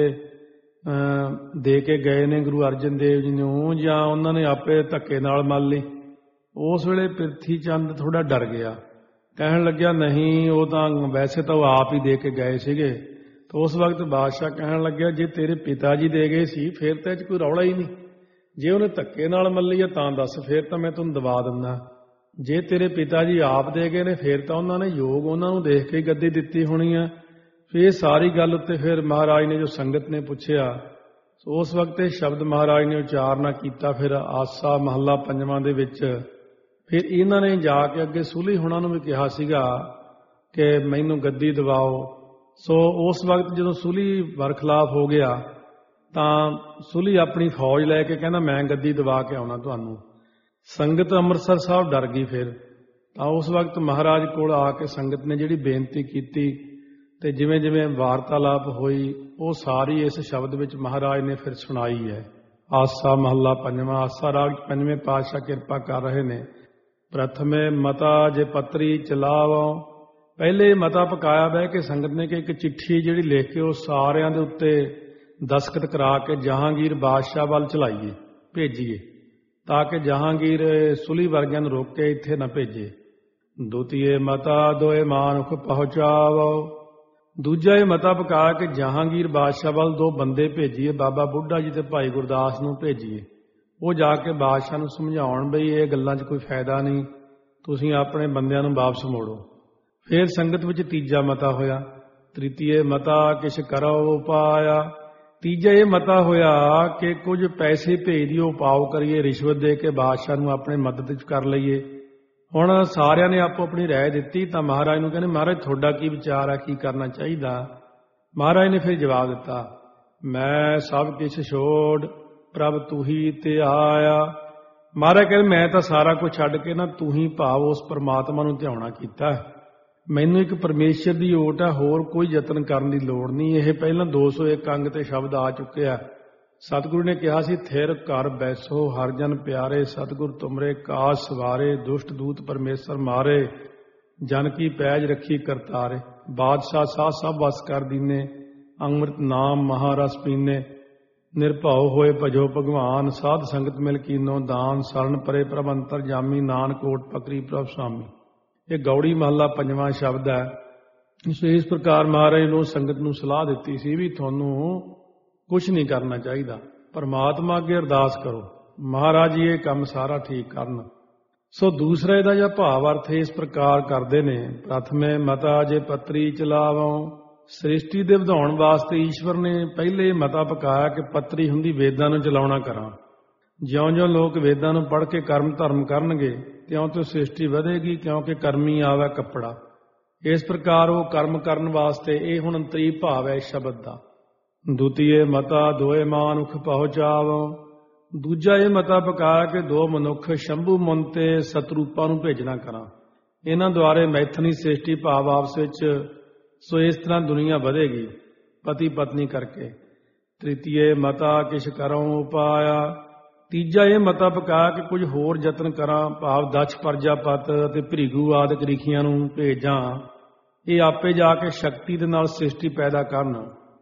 ਦੇ ਕੇ ਗਏ ਨੇ ਗੁਰੂ ਅਰਜਨ ਦੇਵ ਜੀ ਨੂੰ, ਜਾਂ ਉਹਨਾਂ ਨੇ ਆਪੇ ਧੱਕੇ ਨਾਲ ਮੰਨ ਲਈ। ਉਸ ਵੇਲੇ ਪ੍ਰਿਥੀ ਚੰਦ ਥੋੜਾ ਡਰ ਗਿਆ, ਕਹਿਣ ਲੱਗਿਆ ਨਹੀਂ, ਉਹ ਤਾਂ ਵੈਸੇ ਤਾਂ ਉਹ ਆਪ ਹੀ ਦੇ ਕੇ ਗਏ ਸੀਗੇ। ਤਾਂ ਉਸ ਵਕਤ ਬਾਦਸ਼ਾਹ ਕਹਿਣ ਲੱਗਿਆ ਜੇ ਤੇਰੇ ਪਿਤਾ ਜੀ ਦੇ ਗਏ ਸੀ ਫਿਰ ਤਾਂ ਇਹ 'ਚ ਕੋਈ ਰੌਲਾ ਹੀ ਨਹੀਂ, ਜੇ ਉਹਨੇ ਧੱਕੇ ਨਾਲ ਮੱਲੀ ਆ ਤਾਂ ਦੱਸ, ਫਿਰ ਤਾਂ ਮੈਂ ਤੁਹਾਨੂੰ ਦਬਾ ਦਿੰਦਾ। ਜੇ ਤੇਰੇ ਪਿਤਾ ਜੀ ਆਪ ਦੇ ਗਏ ਨੇ ਫਿਰ ਤਾਂ ਉਹਨਾਂ ਨੇ ਯੋਗ ਉਹਨਾਂ ਨੂੰ ਦੇਖ ਕੇ ਗੱਦੀ ਦਿੱਤੀ ਹੋਣੀ ਆ। ਫਿਰ ਸਾਰੀ ਗੱਲ ਉੱਤੇ ਫਿਰ ਮਹਾਰਾਜ ਨੇ ਜੋ ਸੰਗਤ ਨੇ ਪੁੱਛਿਆ, ਉਸ ਵਕਤ ਇਹ ਸ਼ਬਦ ਮਹਾਰਾਜ ਨੇ ਉਚਾਰਨਾ ਕੀਤਾ। ਫਿਰ ਆਸਾ ਮਹੱਲਾ 5ਵਾਂ ਦੇ ਵਿੱਚ ਫਿਰ ਇਹਨਾਂ ਨੇ ਜਾ ਕੇ ਅੱਗੇ ਸੂਲੀ ਹੁਣਾਂ ਨੂੰ ਵੀ ਕਿਹਾ ਸੀਗਾ ਕਿ ਮੈਨੂੰ ਗੱਦੀ ਦਿਵਾਓ। ਸੋ ਉਸ ਵਕਤ ਜਦੋਂ ਸੂਲੀ ਬਰਖਲਾਫ ਹੋ ਗਿਆ ਤਾਂ ਸੂਲੀ ਆਪਣੀ ਫੌਜ ਲੈ ਕੇ ਕਹਿੰਦਾ ਮੈਂ ਗੱਦੀ ਦਿਵਾ ਕੇ ਆਉਣਾ ਤੁਹਾਨੂੰ। ਸੰਗਤ ਅੰਮ੍ਰਿਤਸਰ ਸਾਹਿਬ ਡਰ ਗਈ। ਫਿਰ ਤਾਂ ਉਸ ਵਕਤ ਮਹਾਰਾਜ ਕੋਲ ਆ ਕੇ ਸੰਗਤ ਨੇ ਜਿਹੜੀ ਬੇਨਤੀ ਕੀਤੀ ਤੇ ਜਿਵੇਂ ਜਿਵੇਂ ਵਾਰਤਾਲਾਪ ਹੋਈ ਉਹ ਸਾਰੀ ਇਸ ਸ਼ਬਦ ਵਿੱਚ ਮਹਾਰਾਜ ਨੇ ਫਿਰ ਸੁਣਾਈ ਹੈ। ਆਸਾ ਮਹੱਲਾ 5ਵਾਂ। ਆਸਾ ਰਾਗ 5ਵੇਂ ਪਾਤਸ਼ਾਹ ਕਿਰਪਾ ਕਰ ਰਹੇ ਨੇ। ਪ੍ਰਥਮੇ ਮਤਾ ਜੇ ਪੱਤਰੀ ਚਲਾਵੋ, ਪਹਿਲੇ ਮਤਾ ਪਕਾਇਆ ਬਹਿ ਕੇ ਸੰਗਤ ਨੇ ਕਿ ਇੱਕ ਚਿੱਠੀ ਜਿਹੜੀ ਲਿਖ ਕੇ ਉਹ ਸਾਰਿਆਂ ਦੇ ਉੱਤੇ ਦਸਖਤ ਕਰਾ ਕੇ ਜਹਾਂਗੀਰ ਬਾਦਸ਼ਾਹ ਵੱਲ ਚਲਾਈਏ, ਭੇਜੀਏ, ਤਾਂ ਕਿ ਜਹਾਂਗੀਰ ਸੁਲੀ ਵਰਗਿਆਂ ਨੂੰ ਰੋਕ ਕੇ ਇੱਥੇ ਨਾ ਭੇਜੇ। ਦੂਤੀਏ ਮਤਾ ਦੋਏ ਮਾਨੁਖ ਪਹੁੰਚਾਵੋ, ਦੂਜਾ ਇਹ ਮਤਾ ਪਕਾ ਕਿ ਜਹਾਂਗੀਰ ਬਾਦਸ਼ਾਹ ਵੱਲ 2 ਬੰਦੇ ਭੇਜੀਏ, ਬਾਬਾ ਬੁੱਢਾ ਜੀ ਤੇ ਭਾਈ ਗੁਰਦਾਸ ਨੂੰ ਭੇਜੀਏ। ਉਹ ਜਾ ਕੇ ਬਾਦਸ਼ਾਹ ਨੂੰ ਸਮਝਾਉਣ ਬਈ ਇਹ ਗੱਲਾਂ 'ਚ ਕੋਈ ਫਾਇਦਾ ਨਹੀਂ, ਤੁਸੀਂ ਆਪਣੇ ਬੰਦਿਆਂ ਨੂੰ ਵਾਪਸ ਮੋੜੋ। ਫਿਰ ਸੰਗਤ ਵਿੱਚ ਤੀਜਾ ਮਤਾ ਹੋਇਆ। ਤ੍ਰਿਤੀਏ ਮਤਾ ਕਿਛ ਕਰੋ ਉਪਾਇਆ। ਤੀਜਾ ਇਹ ਮਤਾ ਹੋਇਆ ਕਿ ਕੁਝ ਪੈਸੇ ਭੇਜ ਦਿਓ, ਉਪਾਅ ਕਰੀਏ, ਰਿਸ਼ਵਤ ਦੇ ਕੇ ਬਾਦਸ਼ਾਹ ਨੂੰ ਆਪਣੇ ਮਦਦ ਵਿੱਚ ਕਰ ਲਈਏ। ਹੁਣ ਸਾਰਿਆਂ ਨੇ ਆਪੋ ਆਪਣੀ ਰਾਏ ਦਿੱਤੀ ਤਾਂ ਮਹਾਰਾਜ ਨੂੰ ਕਹਿੰਦੇ, ਮਹਾਰਾਜ ਤੁਹਾਡਾ ਕੀ ਵਿਚਾਰ ਹੈ, ਕੀ ਕਰਨਾ ਚਾਹੀਦਾ? ਮਹਾਰਾਜ ਨੇ ਫਿਰ ਜਵਾਬ ਦਿੱਤਾ, ਮੈਂ ਸਭ ਕੁਛ ਛੋੜ ਪ੍ਰਭ ਤੂੰ ਹੀ ਤੇ ਆਇਆ। ਮਹਾਰਾਜ ਕਹਿੰਦੇ ਮੈਂ ਤਾਂ ਸਾਰਾ ਕੁਝ ਛੱਡ ਕੇ ਨਾ ਤੂੰ ਹੀ ਭਾਵ ਉਸ ਪਰਮਾਤਮਾ ਨੂੰ ਧਿਆਉਣਾ ਕੀਤਾ। ਮੈਨੂੰ ਇੱਕ ਪਰਮੇਸ਼ਰ ਦੀ ਓਟ ਹੈ, ਹੋਰ ਕੋਈ ਯਤਨ ਕਰਨ ਦੀ ਲੋੜ ਨਹੀਂ। ਇਹ ਪਹਿਲਾਂ 201 ਅੰਗ ਤੇ ਸ਼ਬਦ ਆ ਚੁੱਕਿਆ। ਸਤਿਗੁਰੂ ਨੇ ਕਿਹਾ ਸੀ, ਥਿਰ ਘਰ ਬੈਸੋ ਹਰ ਜਨ ਪਿਆਰੇ, ਸਤਿਗੁਰ ਤੁਮਰੇ ਕਾਜ ਸਵਾਰੇ, ਦੁਸ਼ਟ ਦੂਤ ਪਰਮੇਸ਼ਰ ਮਾਰੇ, ਜਨ ਕੀ ਪੈਜ ਰੱਖੀ ਕਰਤਾਰੇ। ਬਾਦਸ਼ਾਹ ਸਾਹ ਸਭ ਵਸ ਕਰ ਦੀਨੇ, ਅੰਮ੍ਰਿਤ ਨਾਮ ਮਹਾਰਸ ਪੀਨੇ, ਨਿਰਭਉ ਹੋਏ ਭਜੋ ਭਗਵਾਨ, ਸਾਧ ਸੰਗਤ ਮਿਲ ਕੀਨੋ ਦਾਨ, ਸਰਣ ਪਰੇ ਪ੍ਰਭ ਅੰਤਰ ਜਾਮੀ, ਨਾਨਕ ਕੋਟ ਪਕਰੀ ਪ੍ਰਭ ਸੁਆਮੀ। ਇਹ ਗੌੜੀ ਮਹੱਲਾ 5ਵਾਂ ਸ਼ਬਦ ਹੈ। ਇਸ ਪ੍ਰਕਾਰ ਮਹਾਰਾਜ ਨੂੰ ਸੰਗਤ ਨੂੰ ਸਲਾਹ ਦਿੱਤੀ ਸੀ ਵੀ ਤੁਹਾਨੂੰ ਕੁਛ ਨਹੀਂ ਕਰਨਾ ਚਾਹੀਦਾ, ਪਰਮਾਤਮਾ ਅੱਗੇ ਅਰਦਾਸ ਕਰੋ, ਮਹਾਰਾਜ ਜੀ ਇਹ ਕੰਮ ਸਾਰਾ ਠੀਕ ਕਰਨ। ਸੋ ਦੂਸਰਾ ਇਹਦਾ ਜਿਹੜਾ ਭਾਵ ਅਰਥ ਇਸ ਪ੍ਰਕਾਰ ਕਰਦੇ ਨੇ। ਪ੍ਰਥਮੇ ਮਤਾ ਜੇ ਪੱਤਰੀ ਚਲਾਵੋ। ਸ੍ਰਿਸ਼ਟੀ ਦੇ ਵਧਾਉਣ ਵਾਸਤੇ ਈਸ਼ਵਰ ਨੇ ਪਹਿਲੇ ਮਤਾ ਪਕਾਇਆ ਕਿ ਪੱਤਰੀ ਹੁੰਦੀ ਵੇਦਾਂ ਨੂੰ ਚਲਾਉਣਾ ਕਰਾਂ। ਜਿਉਂ-ਜਿਉਂ ਲੋਕ ਵੇਦਾਂ ਨੂੰ ਪੜ੍ਹ ਕੇ ਕਰਮ ਧਰਮ ਕਰਨਗੇ ਤਿਉਂ-ਤਿਉਂ ਸ੍ਰਿਸ਼ਟੀ ਵਧੇਗੀ, ਕਿਉਂਕਿ ਕਰਮੀ ਆਵੇ ਕੱਪੜਾ। ਇਸ ਪ੍ਰਕਾਰ ਉਹ ਕਰਮ ਕਰਨ ਵਾਸਤੇ ਇਹ ਹੁਣ ਅੰਤਰੀ ਭਾਵ ਹੈ ਸ਼ਬਦ ਦਾ। ਦੂਤੀਏ ਮਤਾ ਦੋਏ ਮਾਨੁਖ ਪਹੁੰਚਾਵੋ। ਦੂਜਾ ਇਹ ਮਤਾ ਪਕਾਇਆ ਕਿ 2 ਮਨੁੱਖ ਸ਼ੰਭੂ ਮੁਨ ਤੇ ਸਤਰੂਪਾਂ ਨੂੰ ਭੇਜਣਾ ਕਰਾਂ। ਇਹਨਾਂ ਦੁਆਰੇ ਮੈਥਨੀ ਸ੍ਰਿਸ਼ਟੀ ਭਾਵ ਆਪਸ ਵਿੱਚ। ਸੋ ਇਸ ਤਰ੍ਹਾਂ ਦੁਨੀਆ ਵਧੇਗੀ ਪਤੀ ਪਤਨੀ ਕਰਕੇ। ਤ੍ਰਿਤੀਏ ਮਤਾ ਕਿਛ ਕਰੋ ਉਪਾਇਆ। ਤੀਜਾ ਇਹ ਮਤਾ ਪਕਾਇਆ ਕਿ ਕੁਝ ਹੋਰ ਯਤਨ ਕਰਾਂ, ਭਾਵ ਦਛ ਪ੍ਰਜਾਪਤ ਅਤੇ ਭ੍ਰਿਗੂ ਆਦਿਕ ਰਿਖੀਆਂ ਨੂੰ ਭੇਜਾਂ। ਇਹ ਆਪੇ ਜਾ ਕੇ ਸ਼ਕਤੀ ਦੇ ਨਾਲ ਸ੍ਰਿਸ਼ਟੀ ਪੈਦਾ ਕਰਨ।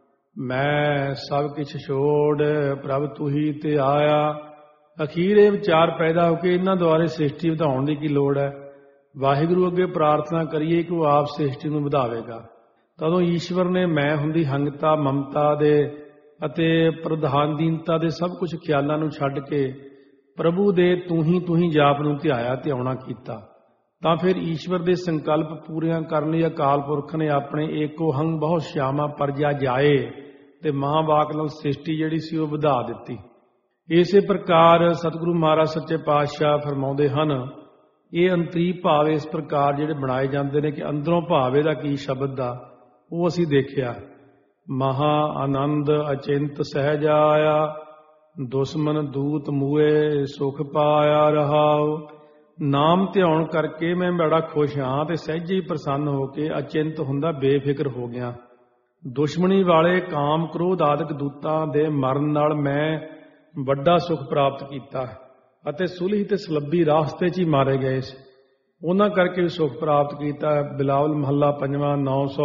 ਮੈਂ ਸਭ ਕੁਛ ਛੋੜ ਪ੍ਰਭ ਤੂੰ ਹੀ ਤੇ ਆਇਆ। ਅਖੀਰ ਇਹ ਵਿਚਾਰ ਪੈਦਾ ਹੋ ਕੇ ਇਹਨਾਂ ਦੁਆਰੇ ਸ੍ਰਿਸ਼ਟੀ ਵਧਾਉਣ ਦੀ ਕੀ ਲੋੜ ਹੈ। ਵਾਹਿਗੁਰੂ ਅੱਗੇ ਪ੍ਰਾਰਥਨਾ ਕਰੀਏ ਕਿ ਉਹ ਆਪ ਸ੍ਰਿਸ਼ਟੀ ਨੂੰ ਵਧਾਵੇਗਾ। ਤਦੋਂ ਈਸ਼ਵਰ ਨੇ ਮੈਂ ਹੁੰਦੀ ਹੰਗਤਾ ਮਮਤਾ ਦੇ ਅਤੇ ਪ੍ਰਧਾਨਦੀਨਤਾ ਦੇ ਸਭ ਕੁਝ ਖਿਆਲਾਂ ਨੂੰ ਛੱਡ ਕੇ ਪ੍ਰਭੂ ਦੇ ਤੂੰ ਹੀ ਜਾਪ ਨੂੰ ਧਿਆਉਣਾ ਕੀਤਾ। ਤਾਂ ਫਿਰ ਈਸ਼ਵਰ ਦੇ ਸੰਕਲਪ ਪੂਰੀਆਂ ਕਰਨ ਲਈ ਅਕਾਲ ਪੁਰਖ ਨੇ ਆਪਣੇ ਏਕੋ ਹੰਗ ਬਹੁਤ ਸ਼ਿਆਮਾ ਪਰਜਾ ਜਾਏ ਤੇ ਮਹਾਂਵਾਕ ਨਾਲ ਸ੍ਰਿਸ਼ਟੀ ਜਿਹੜੀ ਸੀ ਉਹ ਵਧਾ ਦਿੱਤੀ। ਇਸੇ ਪ੍ਰਕਾਰ ਸਤਿਗੁਰੂ ਮਹਾਰਾਜ ਸੱਚੇ ਪਾਤਸ਼ਾਹ ਫਰਮਾਉਂਦੇ ਹਨ, ਇਹ ਅੰਤਰੀ ਭਾਵ ਇਸ ਪ੍ਰਕਾਰ ਜਿਹੜੇ ਬਣਾਏ ਜਾਂਦੇ ਨੇ ਕਿ ਅੰਦਰੋਂ ਭਾਵ ਇਹਦਾ ਕੀ ਸ਼ਬਦ ਦਾ ਉਹ ਅਸੀਂ ਦੇਖਿਆ। ਮਹਾ ਆਨੰਦ ਅਚਿੰਤ ਸਹਿਜ ਆਇਆ, ਦੁਸ਼ਮਨ ਦੂਤ ਮੂਏ ਸੁਖ ਪਾਇਆ ਰਹਾਉ। ਨਾਮ ਧਿਆਉਣ ਕਰਕੇ ਮੈਂ ਬੜਾ ਖੁਸ਼ ਹਾਂ ਤੇ ਸਹਿਜੇ ਹੀ ਪ੍ਰਸੰਨ ਹੋ ਕੇ ਅਚਿੰਤ ਹੁੰਦਾ ਬੇਫਿਕਰ ਹੋ ਗਿਆ। ਦੁਸ਼ਮਣੀ ਵਾਲੇ ਕਾਮ ਕ੍ਰੋਧ ਆਦਿਕ ਦੂਤਾਂ ਦੇ ਮਰਨ ਨਾਲ ਮੈਂ ਵੱਡਾ ਸੁਖ ਪ੍ਰਾਪਤ ਕੀਤਾ ਅਤੇ ਸੁਲਹ ਤੇ ਸਲੱਬੀ ਰਾਸਤੇ 'ਚ ਹੀ ਮਾਰੇ ਗਏ ਸੀ, ਉਹਨਾਂ ਕਰਕੇ ਵੀ ਸੁਖ ਪ੍ਰਾਪਤ ਕੀਤਾ। ਬਿਲਾਵਲ ਮਹੱਲਾ 5ਵਾਂ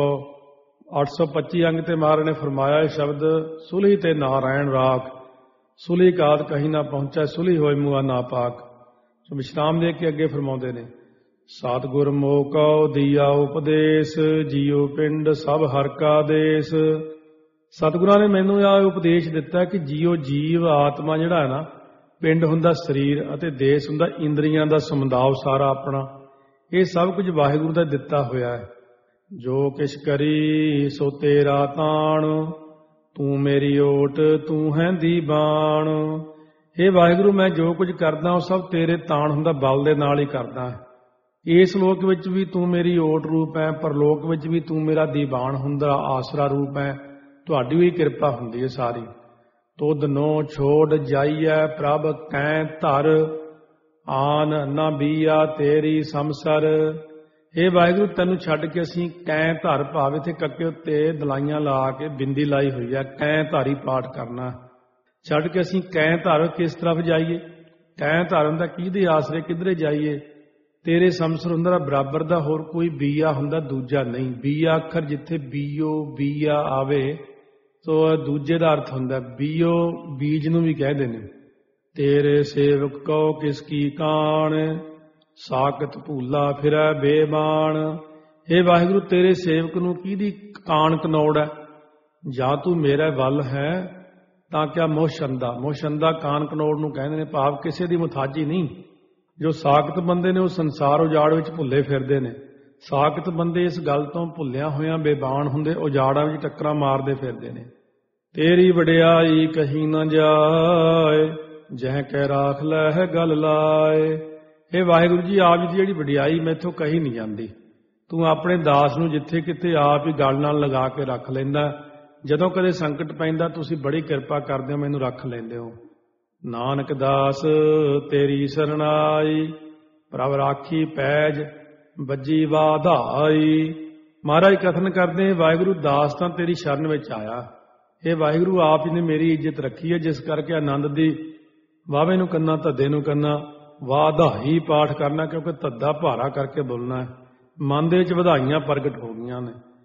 825 ਅੰਗ ਤੇ ਮਹਾਰਾਜ ਨੇ ਫਰਮਾਇਆ ਇਹ ਸ਼ਬਦ, ਸੁਲਹ ਤੇ ਨਾਰਾਇਣ ਰਾਖ, ਸੁਲਹ ਕਾਦ ਕਹੀਂ ਨਾ ਪਹੁੰਚਾ, ਸੁਲਹ ਹੋਏ ਮੁਆ ਨਾ ਪਾਕ। ਸੋ ਵਿਸ਼ਰਾਮ ਦੇ ਕੇ ਅੱਗੇ ਫਰਮਾਉਂਦੇ ਨੇ, ਸਤਿਗੁਰ ਮੋਹ ਕਉ ਦੀਆ ਉਪਦੇਸ਼, ਜੀਉ ਪਿੰਡ ਸਭ ਹਰਿ ਕਾ ਦੇਸ। ਸਤਿਗੁਰਾਂ ਨੇ ਮੈਨੂੰ ਇਹ ਉਪਦੇਸ਼ ਦਿੱਤਾ ਕਿ ਜੀਵ ਆਤਮਾ ਜਿਹੜਾ ਹੈ ਨਾ, ਪਿੰਡ ਹੁੰਦਾ ਸਰੀਰ ਅਤੇ ਦੇਸ਼ ਹੁੰਦਾ ਇੰਦਰੀਆਂ ਦਾ ਸਮੁਦਾਇ ਸਾਰਾ ਆਪਣਾ, ਇਹ ਸਭ ਕੁਝ ਵਾਹਿਗੁਰੂ ਦਾ ਦਿੱਤਾ ਹੋਇਆ ਹੈ। ਜੋ ਕਿਛ ਕਰੀ ਸੋ ਤੇਰਾ ਤਾਣ, ਤੂੰ ਮੇਰੀ ਓਟ ਤੂੰ ਹੈ ਦੀਵਾਨ। ਇਹ ਵਾਹਿਗੁਰੂ ਮੈਂ ਜੋ ਕੁਝ ਕਰਦਾ ਉਹ ਸਭ ਤੇਰੇ ਤਾਣ ਹੁੰਦਾ, ਬਲ ਦੇ ਨਾਲ ਹੀ ਕਰਦਾ। ਇਸ ਲੋਕ ਵਿੱਚ ਵੀ ਤੂੰ ਮੇਰੀ ਓਟ ਰੂਪ ਹੈ, ਪਰਲੋਕ ਵਿੱਚ ਵੀ ਤੂੰ ਮੇਰਾ ਦੀਵਾਨ ਹੁੰਦਾ, ਆਸਰਾ ਰੂਪ ਹੈ। ਤੁਹਾਡੀ ਵੀ ਕਿਰਪਾ ਹੁੰਦੀ ਹੈ ਸਾਰੀ। ਤੁਧ ਨੋ ਛੋੜ ਜਾਈਐ ਪ੍ਰਭ ਕੈ ਧਰ, ਆਨ ਨਾ ਬੀਆ ਤੇਰੀ ਸਮਸਰ। ਇਹ ਵਾਹਿਗੁਰੂ ਤੈਨੂੰ ਛੱਡ ਕੇ ਅਸੀਂ ਕੈ ਧਰ, ਭਾਵ ਇੱਥੇ ਕੱਕੇ ਉੱਤੇ ਦਲਾਈਆਂ ਲਾ ਕੇ ਬਿੰਦੀ ਲਾਈ ਹੋਈ ਹੈ, ਕੈ ਧਾਰੀ ਪਾਠ ਕਰਨਾ। ਛੱਡ ਕੇ ਅਸੀਂ ਕੈ ਧਰ ਕਿਸ ਤਰਫ ਜਾਈਏ? ਕੈ ਧਰ ਹੁੰਦਾ ਕਿਹਦੇ ਆਸਰੇ ਕਿਧਰੇ ਜਾਈਏ? ਤੇਰੇ ਸਮਸਰ ਹੁੰਦਾ ਬਰਾਬਰ ਦਾ, ਹੋਰ ਕੋਈ ਬੀਆ ਹੁੰਦਾ ਦੂਜਾ ਨਹੀਂ। ਬੀਆ ਅੱਖਰ ਜਿੱਥੇ ਬੀਆ ਆਵੇ ਸੋ ਦੂਜੇ ਦਾ ਅਰਥ ਹੁੰਦਾ ਬੀਓ, ਬੀਜ ਨੂੰ ਵੀ ਕਹਿੰਦੇ ਨੇ। ਤੇਰੇ ਸੇਵਕ ਕਉ ਕਿਸ ਕੀ ਕਾਣ, ਸਾਕਤ ਭੂਲਾ ਫਿਰੈ ਬੇਬਾਨ। हे वाहिगुरु तेरे सेवक ਨੂੰ ਕਿਹਦੀ ਕਾਣ ਕਨੌੜ ਹੈ। ਜਾਂ ਤੂੰ ਮੇਰਾ ਵੱਲ ਹੈ ਤਾਂ ਕਿਆ ਮੋਹਸ਼ੰਦਾ ਕਾਣ ਕਨੌੜ ਨੂੰ ਕਹਿੰਦੇ ਨੇ, ਭਾਵ ਕਿਸੇ ਦੀ ਮੁਥਾਜੀ ਨਹੀਂ। ਜੋ ਸਾਖਤ ਬੰਦੇ ਨੇ ਉਹ ਸੰਸਾਰ ਉਜਾੜ ਵਿੱਚ ਭੁੱਲੇ ਫਿਰਦੇ ਨੇ। ਸਾਖਤ ਬੰਦੇ ਇਸ ਗੱਲ ਤੋਂ ਭੁੱਲਿਆ ਹੋਇਆਂ ਬੇਬਾਨ ਹੁੰਦੇ, ਉਜਾੜਾਂ ਵਿੱਚ ਟੱਕਰਾਂ ਮਾਰਦੇ ਫਿਰਦੇ ਨੇ। ਤੇਰੀ ਵਡਿਆਈ ਕਹੀ ਨਾ ਜਾਏ, ਜਹ ਕਹਿ ਰਾਖ ਲੈ ਹੈ ਗੱਲ ਲਾਏ। ਇਹ ਵਾਹਿਗੁਰੂ ਜੀ ਆਪ ਜੀ ਦੀ ਜਿਹੜੀ ਵਡਿਆਈ ਮੈਥੋਂ ਕਹੀ ਨਹੀਂ ਜਾਂਦੀ। ਤੂੰ ਆਪਣੇ ਦਾਸ ਨੂੰ ਜਿੱਥੇ ਕਿਤੇ ਆਪ ਹੀ ਗੱਲ ਨਾਲ ਲਗਾ ਕੇ ਰੱਖ ਲੈਂਦਾ। ਜਦੋਂ ਕਦੇ ਸੰਕਟ ਪੈਂਦਾ ਤੁਸੀਂ ਬੜੀ ਕਿਰਪਾ ਕਰਦੇ ਹੋ, ਮੈਨੂੰ ਰੱਖ ਲੈਂਦੇ ਹੋ। ਨਾਨਕ ਦਾਸ ਤੇਰੀ ਸਰਣਾਈ, ਪ੍ਰਭ ਰਾਖੀ ਪੈਜ ਬੱਜੀ ਵਾਧਾਈ। ਮਹਾਰਾਜ ਕਥਨ ਕਰਦੇ, ਵਾਹਿਗੁਰੂ ਦਾਸ ਤਾਂ ਤੇਰੀ ਸ਼ਰਨ ਵਿੱਚ ਆਇਆ। ਇਹ ਵਾਹਿਗੁਰੂ ਆਪ ਹੀ ਨੇ ਮੇਰੀ ਇੱਜ਼ਤ ਰੱਖੀ ਹੈ, ਜਿਸ ਕਰਕੇ ਆਨੰਦ ਦੀ ਵਾਵੇ ਨੂੰ ਕੰਨਾ ਧੱਦੇ ਨੂੰ ਕੰਨਾ ਵਾਧਾਈ ਪਾਠ ਕਰਨਾ, ਕਿਉਂਕਿ ਧੱਦਾ ਭਾਰਾ ਕਰਕੇ ਬੋਲਣਾ ਹੈ। ਮਨ ਦੇ ਵਿੱਚ ਵਧਾਈਆਂ ਪ੍ਰਗਟ ਹੋ ਗਈਆਂ ਨੇ।